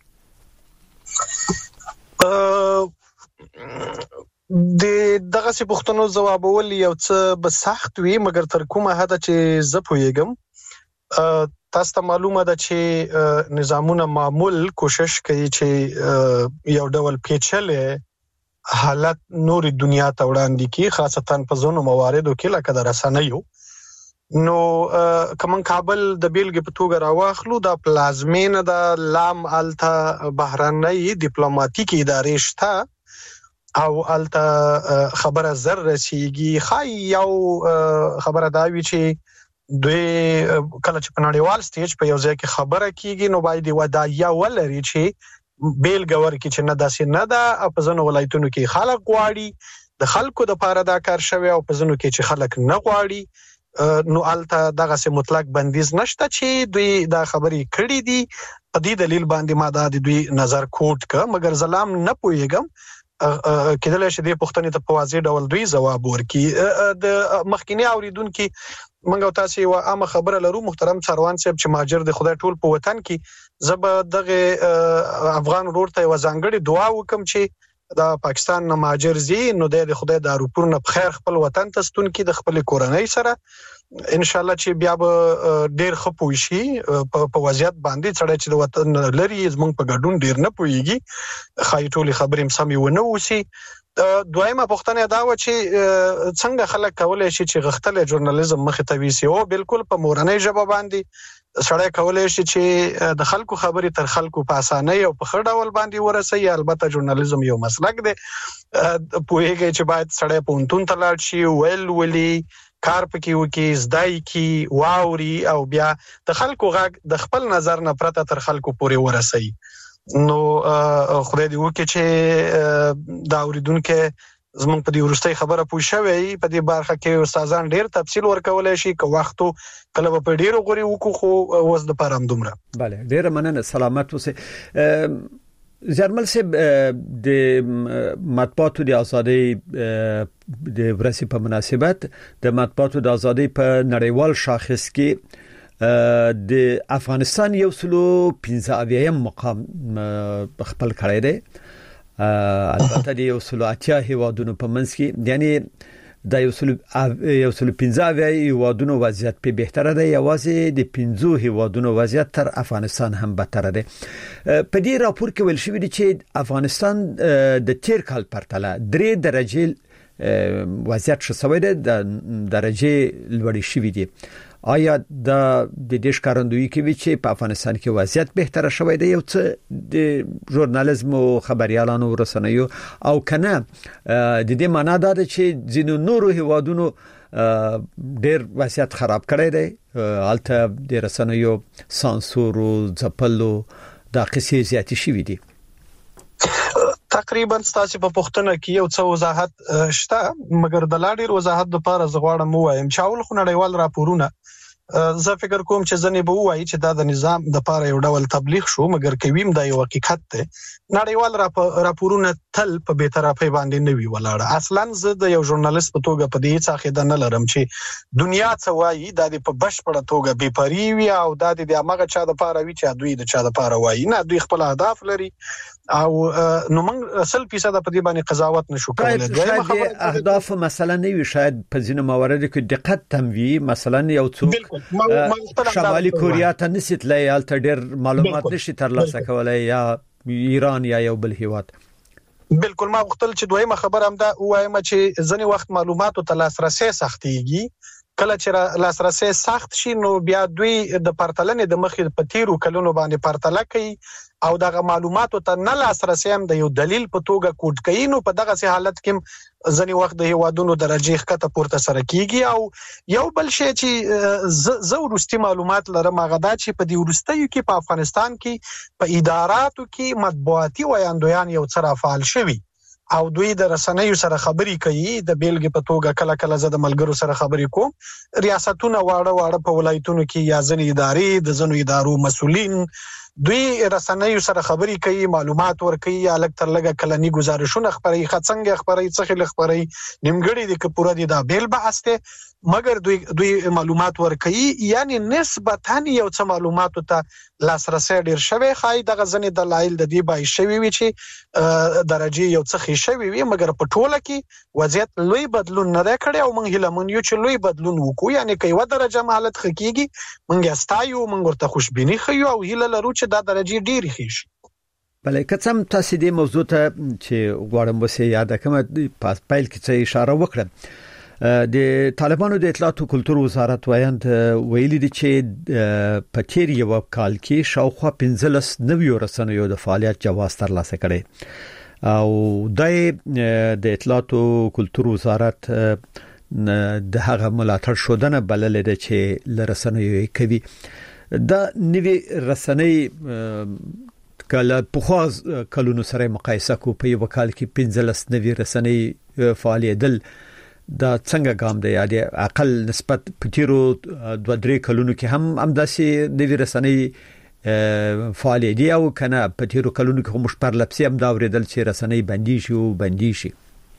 د دغه څه پوښتنو جوابول یو څه به سخت وي مګر تر کومه حد چې زه پوهیږم تاسو ته معلومه ده چې نظامونه معمول کوشش کوي چې یو ډول پیچلې حالت نور دنیا ته وړاندې کی خاصتا په زونو مواردو کې لکه د رسنیو نو کمن کابل د بیلګې په توګه راوخلو د پلازمینه د لام التا بهرنۍ ډیپلوماټیک ادارې شته او التا خبره زر رسیږي خای یو خبره دا وی چې دوی کله چې په نړیوال سټیج په یو ځای کې خبره کیږي نو باید ودایا ولري چې بیل گور کې چې نه داسې نه ده په ځنو ولایتونو کې خلک غواړي د خلکو د پاره دا کار شوی او په ځنو کې چې خلک نه غواړي نو الته دغه سه مطلق بندیز نشته چې دوی دا خبرې کړې دي په دې دلیل باندې ما دا د دوی نظر کوټ ک مګر زلام نه پويګم کېدل شي د پښتنې ته په واضح ډول دوی جواب ورکړي د مخکینی اوریدونکو منګو تاسو یو عامه خبره لرو محترم سروان صاحب چې ماجر د خدای ټول په وطن کې زب دغه افغان ورور ته وزنګړي دعا وکم چې دا پاکستان نه ماجر زی نو د خدای د اروپور نه بخیر خپل وطن ته ستون کې د خپل کورنۍ سره ان شاء الله چې بیا به ډیر خپوي شي په وضعیت باندې چې د وطن لري زمونږ په ګډون ډیر نه پويږي خای ټولي خبرې سمې ونه وسی دویمه پښتنه دا و چې څنګه خلک کولای شي چې غختل ژورنالیزم مخ ته ویسي او بالکل په مورنۍ ژبه باندې سړی کولای شي چې د خلکو خبرې تر خلکو په اسانۍ او په خړډول باندې ورسي البته ژورنالیزم یو مسلک دی پوهیږي چې باید سړی په انتون تلاړ شي ویل ولي کار پکې وکي زدای کی واوري او بیا د خلکو غږ د خپل نظر نه پرته تر خلکو پورې ورسي نو خدای دې وکړي چې دا اوریدونکو زمونږ په دې ورستۍ خبره پوه شوی په دې برخه کې استادان ډیر تفصیل ورکولای شي که وختو کله په ډیرو غوري وکړو خو وز د پرم دومره bale ډیر مننه سلامت اوسئ زرمل صاحب د مطبوعاتو د ازادۍ د ورځې په مناسبت د مطبوعاتو د ازادۍ په نړیوال شاخص کې د افغانستان یو سلو پنځه اویایم مقام خپل کړی دی البته د یو سلو اتیا هیوادونو په منځ کې یعنی د یو سلو یو سلو پنځه اویا هیوادونو وضعیت په بهتره دی یوازې د پنځو هیوادونو وضعیت تر افغانستان هم بدتر دی په دې راپور کې ویل شوی دی چې افغانستان د تیر کال پرتله درې درجه وضعیت شوی دی د درجه لوړی شوی دی آیا د د دیش کارندوی کې وی چې په افغانستان کې وضعیت بهتره شوی دی یو څه د ژورنالیزم او خبريالانو رسنیو او کنه د دې معنی دا ده چې ځینو نورو هیوادونو ډېر وضعیت خراب کړی دی البته د رسنیو سانسور او ځپلو د قصې زیاتې شوې دي تقریبا ستاسو په پښتنه کې یو څه وضاحت شته مګر د لاډیر وضاحت لپاره زغواړم وایم چې اول خو نړیوال راپورونه زه فکر کوم چې ځنې به وایي چې دا د نظام د پاره یو ډول تبلیغ شو، مګر کویم دا یو حقیقت دی. نړیوال راپورونه تل په بې طرفۍ باندې نه وی ولاړه. اصلا زه د یو ژورنالیست په توګه په دې څه عقیده نه لرم چې دنیا څه وایي دا د په بشپړه توګه بې پرې وي او دا د هغه چا د پاره وی چې دوی د چا د پاره وایي. نه، دوی خپل اهداف لري او نو موږ اصل فیصد په دې باندې قضاوت نشو کولای. دوی خبره اهداف مثلا نه وي، شاید په ځینو مواردو کې دقت تم وي. مثلا یو څوک شمالي کوریا ته نسیت لایال ته ډېر معلومات نشي ترلاسه کولای یا ایران یا یو بل هیواد. بالکل ما غوښتل چې دویمه خبر هم دا وایم چې ځنې وخت معلوماتو ته لاسرسي سختيږي. کله چې لاسرسي سخت شي نو بیا دوی د پرتلنې د مخې په تیرو کلونو باندې پرتله کوي او دغه معلوماتو ته نه لاسرسي هم د یو دلیل په توګه کوټ کوي. نو په دغه سي حالت کې ځنې وخت د هیوادونو درجه ښکته پورته سره کیږي. او یو بل شی چې زه ورستي معلومات لرم هغه دا چې په دې ورستیو کې په افغانستان کې په اداراتو کې مطبوعاتي ویاندویان یو څه فعال شوي او دوی د رسنیو سره خبري کوي. د بیلګې په توګه کله کله زه د ملګرو سره خبري کوم، ریاستونه واړه واړه په ولایتونو کې یا ځنې ادارې د ځنو ادارو مسؤلین دوی رسنیو سره خبري کوي، معلومات ورکوي، الګ تر لګه کلنی گزارشونه خبري، خڅنګ خبري، څخه خبري، نیمګړي د کپوره دي دا بیل بحث ته، مګر دوی دوی معلومات ورکوي. یعنی نسبتاً یو څه معلوماتو ته لاسرسي ډیر شوی. خای دغه ځنې دلایل د دې بای شوی وي چې درجه یو څه خې شوی وي، مګر په ټوله کې وضعیت لوی بدلون نه کړي او موږ هیله مونږ یو چې لوی بدلون وکړو. یعنی کې و درجه حالت خکېږي موږ استایو، موږ ورته خوشبینی خو او هیله لرو چې دا درجه ډیر خېش. بلې کڅم تاسو دې موضوع ته چې غواړم وسه یاد کوم په پایل کې څه اشاره وکړم. د طالبانو د اطلاعات او کلتور وزارت وایند ویلي دي چې په تیر یو کال کې شاوخوا پنځلس نویو رسنیو د فعالیت جواز ترلاسه کړي او د اطلاعات او کلتور وزارت د هغه ملاتړ شودنه بلل دي چې لرسنیو کوي. دا نوی رسنۍ کله په خاص کلونو سره مقایسه کو په یو کال کې پنځلس نوی رسنۍ فعالیدل دا څنګه ګام دی؟ یادي عقل نسبت پټیرو دوه درې کلونو کې هم امداسي د رسنۍ فعالیت او کنه پټیرو کلونو کې هم شپږ لپسي هم دا ورېدل چې رسنۍ بندي شي او بندي شي.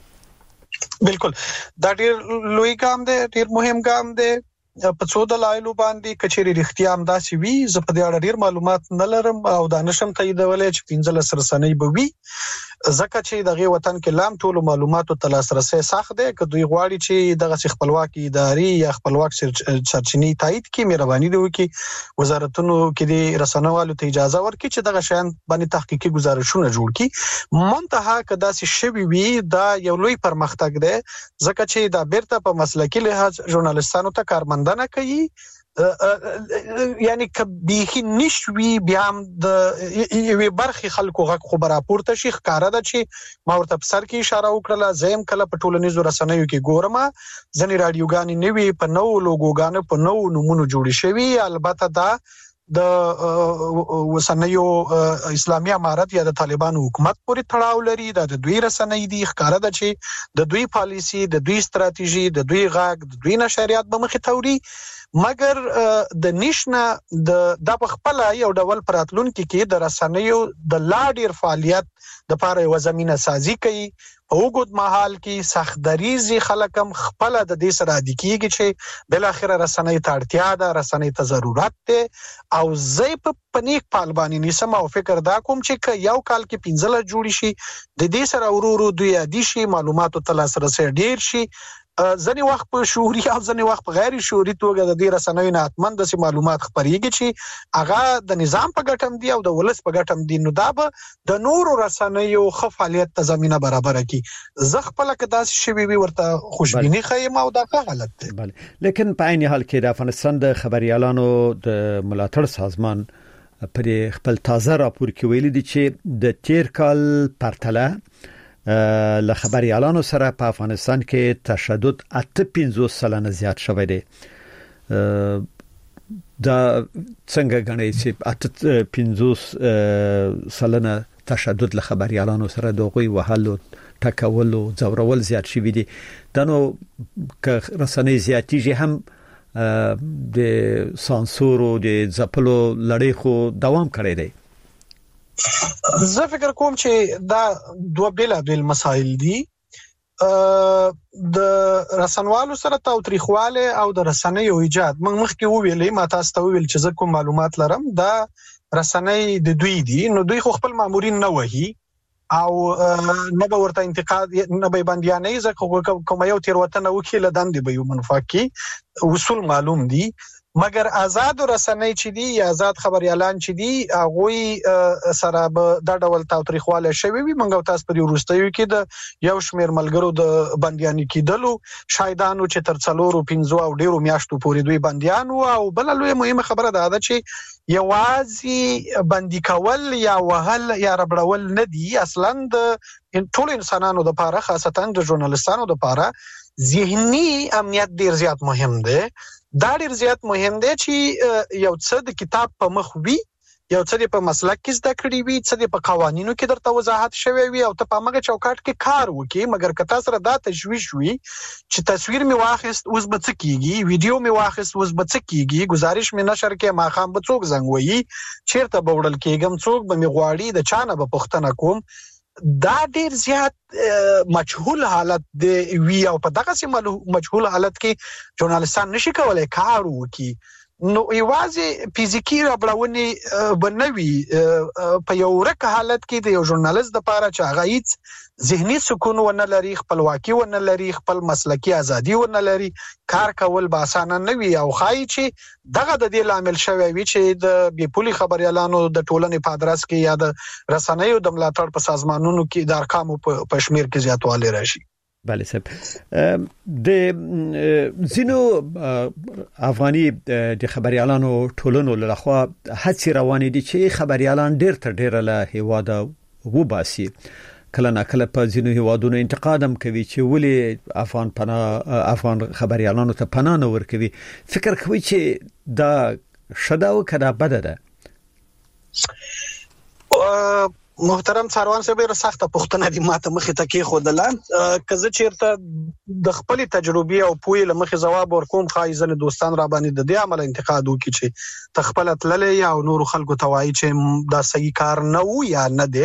بالکل دا ډیر لوی ګام دی، ډیر مهم ګام دی. په څو دلایلو باندې کچېری رښتیا هم داسي وي. زه په دې اړه ډیر معلومات نه لرم او دا نشم تاییدولای چې پنځلس رسنۍ به وي، ځکه چې دغه وطن کې لام ټول معلوماتو ته لاسرسي سخت دی. که دوی غواړي چې دغه خپلواکي اداري یا خپلواک سرچینې تایید کړي، مهرباني دی وکړي وزارتونو کې د رسنوالو ته اجازه ورکړي چې دغه شیان باندې تحقیقي گزارشونه جوړ کړي. منتها که داسي شوي وي دا یو لوی پرمختګ دی، ځکه چې دا بیرته په مسلکي لحاظ ژورنالیستانو ته کارمندانه کوي. یعنی کبیخي نشوي بیا هم د یوې برخې خلکو غږ خو راپورته شي. ښکاره ده چې ما ورته په سر کې اشاره وکړه، زم کله په ټولنیزو رسنیو کې ګورم ځنې رادیوګانې نوي په نو لوګوګانو په نو نمونه جوړې شوي. البته دا د وسنیو اسلامي امارت یا د طالبانو حکومت پورې تړاو لري. دا د دوی رسنۍ دي. ښکاره ده چې د دوی پالیسی، د دوی ستراتیژي، د دوی غږ، د دوی نشریات به مخې ته وړي. مګر د نشنه د د خپل یو ډول پراتلون کې کې د رسنیو د لا ډیر فعالیت د لپاره یو زمينه سازي کوي. په وګد محل کې سختدریزي خلکم خپل د دې سره د کیږي چې بل اخر رسنۍ ته اړتیا ده، رسنۍ ته ضرورت ده او زه په پنیک پالبانی نسم او فکر دا کوم چې یو کال کې پنځله جوړی شي د دې سره ورورو دوی ادي شي معلوماتو ته لاسرسي ډیر شي. ځنې وخت په شعوري او ځنې وخت په غیر شعوري توګه د دې رسنیو نه اتمن د معلومات خبريږي چې هغه د نظام په ګټم دی او د ولس په ګټم دی. نو دا به د نورو رسنیو خفالیت ته زمينه برابر کړي. زه خپل کدا شوي وي ورته خوشبيني خیم او دا غلط دی. بله، لیکن په عین حال کې د افغانستان د خبريالانو د ملاتړ سازمان پر خپل تازه راپور کې ویلي دي چې د تیر کال پرتله له خبريالانو سره په افغانستان کې تشدد اته پنځوس سلنه زیات شوی دی. دا څنګه غنئ چې اته پنځوس سلنه تشدد له خبريالانو سره دوغوي وهلو ټکول او ځورول زیات شوی دی. دا نو که رسنۍ زیاتیږي هم د سانسور او د ځپلو لړۍ خو دوام کړی دی. زه فکر کوم چې دا دوه بیل بیل مسایل دي. د رسنوالو سره تاوتریخواله او د رسنیو ایجاد موږ مخکې وویلې ما تاسو ته ویل چې زه کوم معلومات لرم دا رسنۍ د دوی دي نو دوی خو خپل مامورین نه وهي او نه به ورته انتقاد نه به باندې نه ځکه کوم یو تیروتنه وکړي لدان دی به یو منفاکي اصول معلوم دي مګر آزاد رسنۍ چې دي یا آزاد خبريالان چې دي هغه سره به د ډول تاوتریخواله شوی وي منګو تاسو په وروستیو کې د یو شمیر ملګرو د بندياني کېدلو شایدانو چې تر څلورو پنځو او ډیرو میاشتو پورې دوی بنديانو او بل لوی مهمه خبره ده چې یوازې بندي کول یا وهل یا ربړول نه دي اصلا د ټول انسانانو د لپاره خاصتا د ژورنالستانو د لپاره ذهني امنیت ډیر زیات مهم دی. دا ډیر زیات مهم دی چې یو څه د کتاب په مخ وي یو څه د په مسلک کې زده کړی وي څه د په قوانینو کې درته وضاحت شوی وي او ته په هغه چوکاټ کې کار وکړي مګر کته سره دا تشویش وي چې تصویر می واخست اوس به څه کیږي ویډیو می واخست اوس به څه کیږي گزارش می نشر کې ما خام به څوک زنګ وایي چیرته به وړل کېږم څوک به می غواړي د چانه به پښتنه کوم دا ډیر زیات مجهول حالت دی وی او په دغه سي مجهول حالت کې ژورنالستان نشي کولای کار وکړي نو یوازې فزیکی رابړونی بنوي په یو ورکه حالت کې د یو ژورنالیست لپاره چې هغه هیڅ ذهني سکون ونه لري خپلواکي ونه لري خپل مسلکي ازادي ونه لري کار کول به اسانه نه وي او خای چې دغه د دې لامل شوی وي چې د بیپولي خبريالانو د ټولنې په ادرس کې یا د رسنیو د ملاتړ په سازمانونو کې د ارقامو په شمیر کې زیاتوالی راشي. بله صاحب د زینو افغاني د خبريالانو ټولنو لخوا هڅې روانې دي چې خبريالان ډېر تر ډېره له هیواده وباسي کله نه کله په زینو هیوادونو انتقاد هم کوي چې ولې افغان پناه افغان خبريالانو ته پناه نه ورکوي فکر کوي چې دا شدا او کدا بده ده. محترم څاروان صاحب ډیره سخته پوښتنه دي ماته مخې ته کې خودله کزه چیرته د خپل تجربه او پوی له مخې جواب ورکوم خای زنه دوستان را باندې د دې عمل انتقاد وکړي چې تخپل تللې یا نور خلکو توای چې دا صحیح کار نه و یا نه دی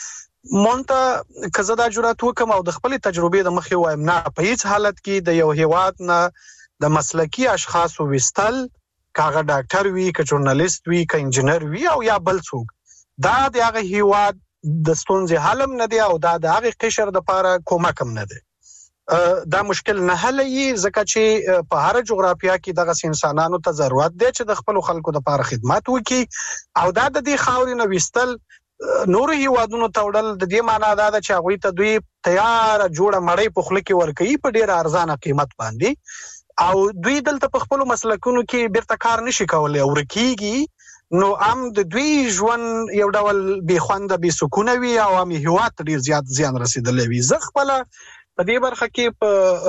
مونته کزه دا جرأت وکم او د خپل تجربه د مخې وایم نه په هیڅ حالت کې د یو هیواد نه د مسلکی اشخاص وستل کاغه ډاکټر وی ک ژورنالیست وی ک انجنیر وی او یا بل څوک دا د هغه هیواد د ستونزې حلم نه دی او دا د هغه قشر د لپاره کومک هم نه دی دا مشکل نه حلې ځکه چې په هر جغرافیا کې دغه انسانانو ته ضرورت دی چې د خپل خلکو د لپاره خدمت وکړي او دا د دې خاورې نه وستل نور هیوادونو ته وړل د دې معنی دا ده چې هغه ته دوی تیار جوړه مړی په خله کې ورکړي په ډیر ارزانه قیمت باندې او دوی دلته په خپل مسلکونو کې بیرته کار نشي کولای او رکیږي نو ام د دوی ژوند یو ډول بې خوند بې سکون وي او ام هیواد ډیر زیات زیان رسیدلې وي زه خپل په دې برخه کې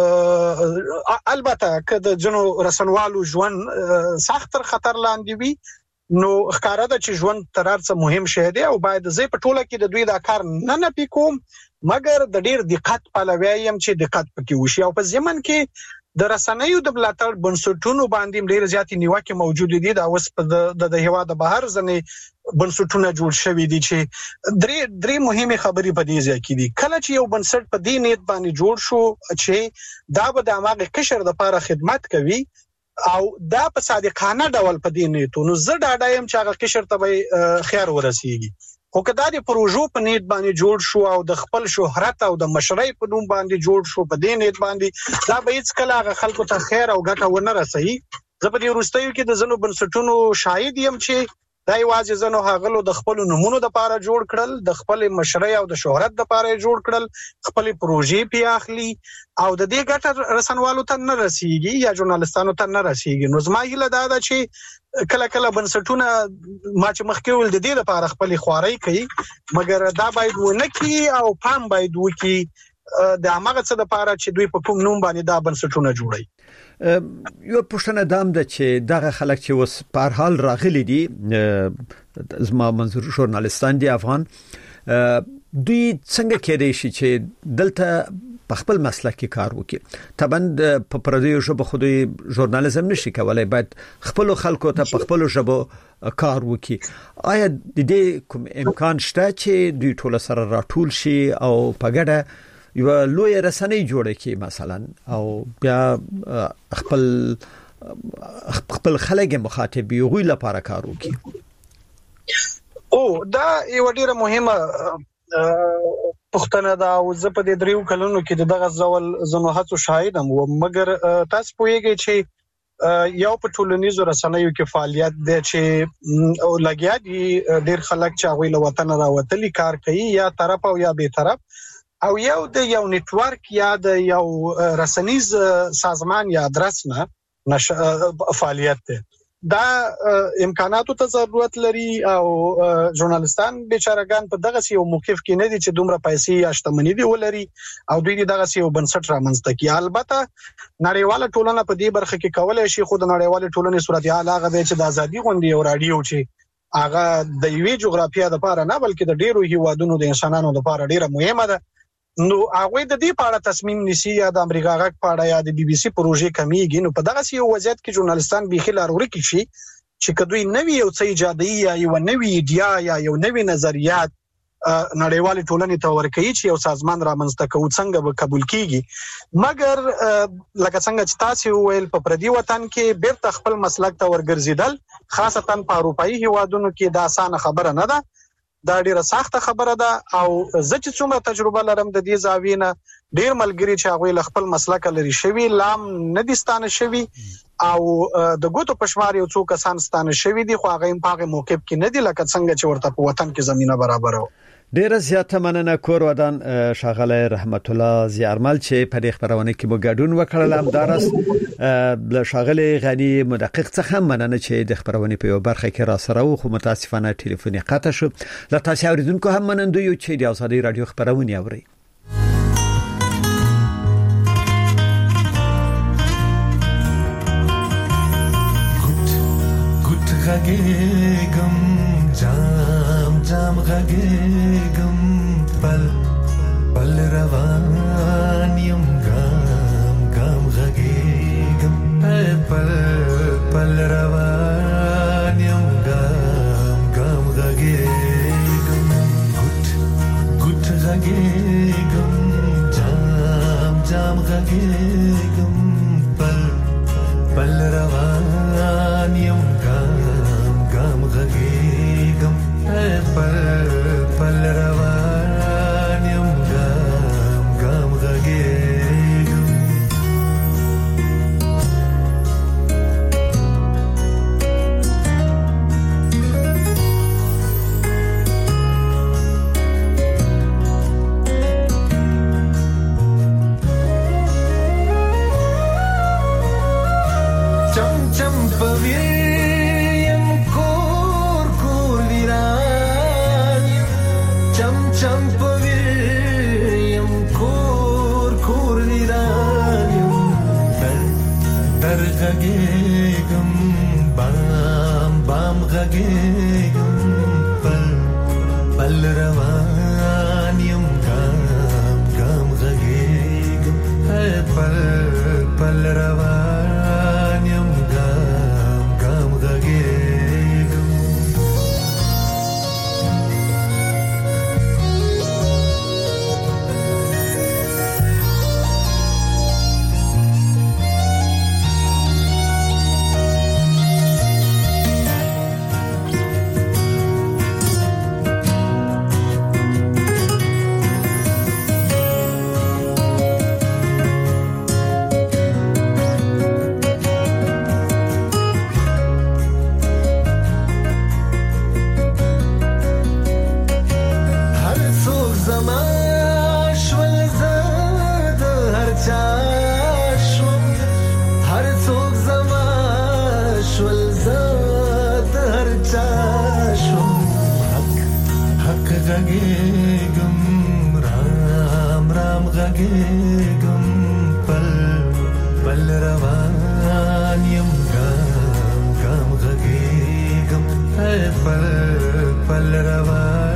په البته که د جنو رسنوالو ژوند سخت تر خطر لاندې وي نو ښکارا ده چې ژوند تر هر مهم شی دی او باید زه په ټوله کې د دوی دا کار نه نه پکوم مګر د ډیر دقت پلوي يم چې دقت پکې وشي او په ځمن کې د رسنیو د بلاتړ بنسټونو باندې ډېر زیاتې نیوکه موجود دي دا اوس په د هیواد بهر ځنې بنسټونه جوړ شوي دي چې درې درې مهمه خبرې په دې ځای کې دي کله چې یو بنسټ په دې نیت باندې جوړ شو چې دا به د هغه قشر د لپاره خدمت کوي او دا په صادقانه ډول په دې نیت نو زه دا دایم چې هغه قشر ته به خیر ورسیږي خو کدا د پروژو په نیت باندې جوړ شو او د خپل شهرت او د مشرۍ په نوم باندې جوړ شو په دې نیت باندې دا به هیڅ کله هغه خلکو ته خیر او ګټه ونه رسي زه په دې وروستیو کې د زنو بنسټونو شاهد یم چې دا یوازې زنو هغلو د خپل نمونه د لپاره جوړ کړل د خپل مشرۍ او د شهرت د لپاره جوړ کړل خپل پروژې پی اخلي او د دې ګټه رسنوالو ته نه رسیږي یا ژورنالستانو ته نه رسیږي نو زما هیله دا ده چې کله کله بنسټونه ما چې مخکې ول د دې لپاره خپل خواري کوي مګر دا باید ونه کی او پام باید وکي د هغه څه د لپاره چې دوی په کوم نوم باندې دا بنسټونه جوړي یو پښتنه دام ده چې دغه خلک چې وس په حال راغلي دي زما منظور ژورنالستان دي افغان دوی څنګه کېدای شي چې دلته په خپل مسلک کې کار وکړي. طبعا په پردیو ژبه خو د ژورنالیزم نشي کولای، باید خپل خلکو ته په خپل ژبه کار وکړي. آیا د دې کوم امکان شته چې دوی ټول سره راټول شي او په ګډه یو لوی رسنۍ جوړه کړي مثلا، او بیا خپل خپل خلک مخاطب یو لپاره کار وکړي؟ او دا یو ډیره مهمه پښتنه دا او زه په دې دریو کلونو کې دغه ځول زنو هڅو شاهدم، و مګر تاسو پوهیږئ چې یو په ټولنیزو رسنیو کې فعالیت دی چې لګیا دي ډیر خلک چې هغه له وطن راوتلي کار کوي، یا طرف او یا به طرف، او یو د یو نتورک یا د یو رسنیز سازمان یا ادرس نه نش... فعالیت دی. دا امکاناتو ته ضرورت لري او ژورنالستان بیچارهګان په دغه یو موقف کې نه دي چې دومره پیسې یا شتمنۍ دی ولري او دوی دغه یو بنسټ رامنځته کړي. البته نړیواله ټولنه په دې برخه کې کولای شي، خو د نړیواله ټولنې صورتحال هغه دی چې د ازادي غونډې او رادیو چې هغه د یوې جغرافیه د لپاره نه بلکې د ډیرو هیوادونو د انسانانو لپاره ډیره مهمه ده، نو هغه د دې په اړه تصمیم نیسي یا د امریکا غږ په اړه یا د بي بي سي پروژې کمیږي. نو په دغه یو وضعیت کې ژورنالیستان به خلار ورکی شي چې کدوې نوې یو څه ایجادي یا یو نوې ایډیا یا یو نوې نظریات نړیوال ټولنې ته ورکوي چې یو سازمان رامنځته کوي څنګه به قبول کیږي. مګر لکه څنګه چې تاسو ویل په پردي وطن کې بیرته خپل مسلک ته ورګرځیدل، خاصتا په اروپאי هیوادونو کې دا اسانه خبره نه ده، دا ډیره سخته خبره ده. او زه چې څومره تجربه لرم د دې زاوینه، ډیر ملګری چې هغه خپل مسلک لري شوی لام نه دي ستانه شوی، او د ګوتو پښمار یو څو کسان ستانه شوی دي، خو هغه په هغه موقف کې نه دي لکه څنګه چې ورته په وطن کې زمينه برابر و. ډیره زیاته مننه کور ودان شاغله رحمت الله زیارمل چې په دې خبرونه کې مو ګډون وکړل. هم دارس له شاغله غنی مدقق څخه مننه چې د خبرونه په یو برخه کې را سره و، خو متاسفانه ټلیفوني قطع شو. له تاسو اوریدونکو هم مننه یو چې د ازادي رادیو خبرونه اوري. ګټ غږیږم جام جام غږیږم پل پل روان یم ګام ګام غږیږم پل پل روان یم ګام ګام غږیږم ګټ ګټ غږیږم جام جام غږیږم پل پل روان یم ګام ګام غږیږم پل پل روان یم ګام ګام غږیږم. چم چم پوی غږیږم بام بام غږیږم پل پل روان یم ګام ګام غږیږم پل پل روان یم ګام ګام غږیږم. غږیږم پل پل روان یم ګام ګام غږیږم پل پل روان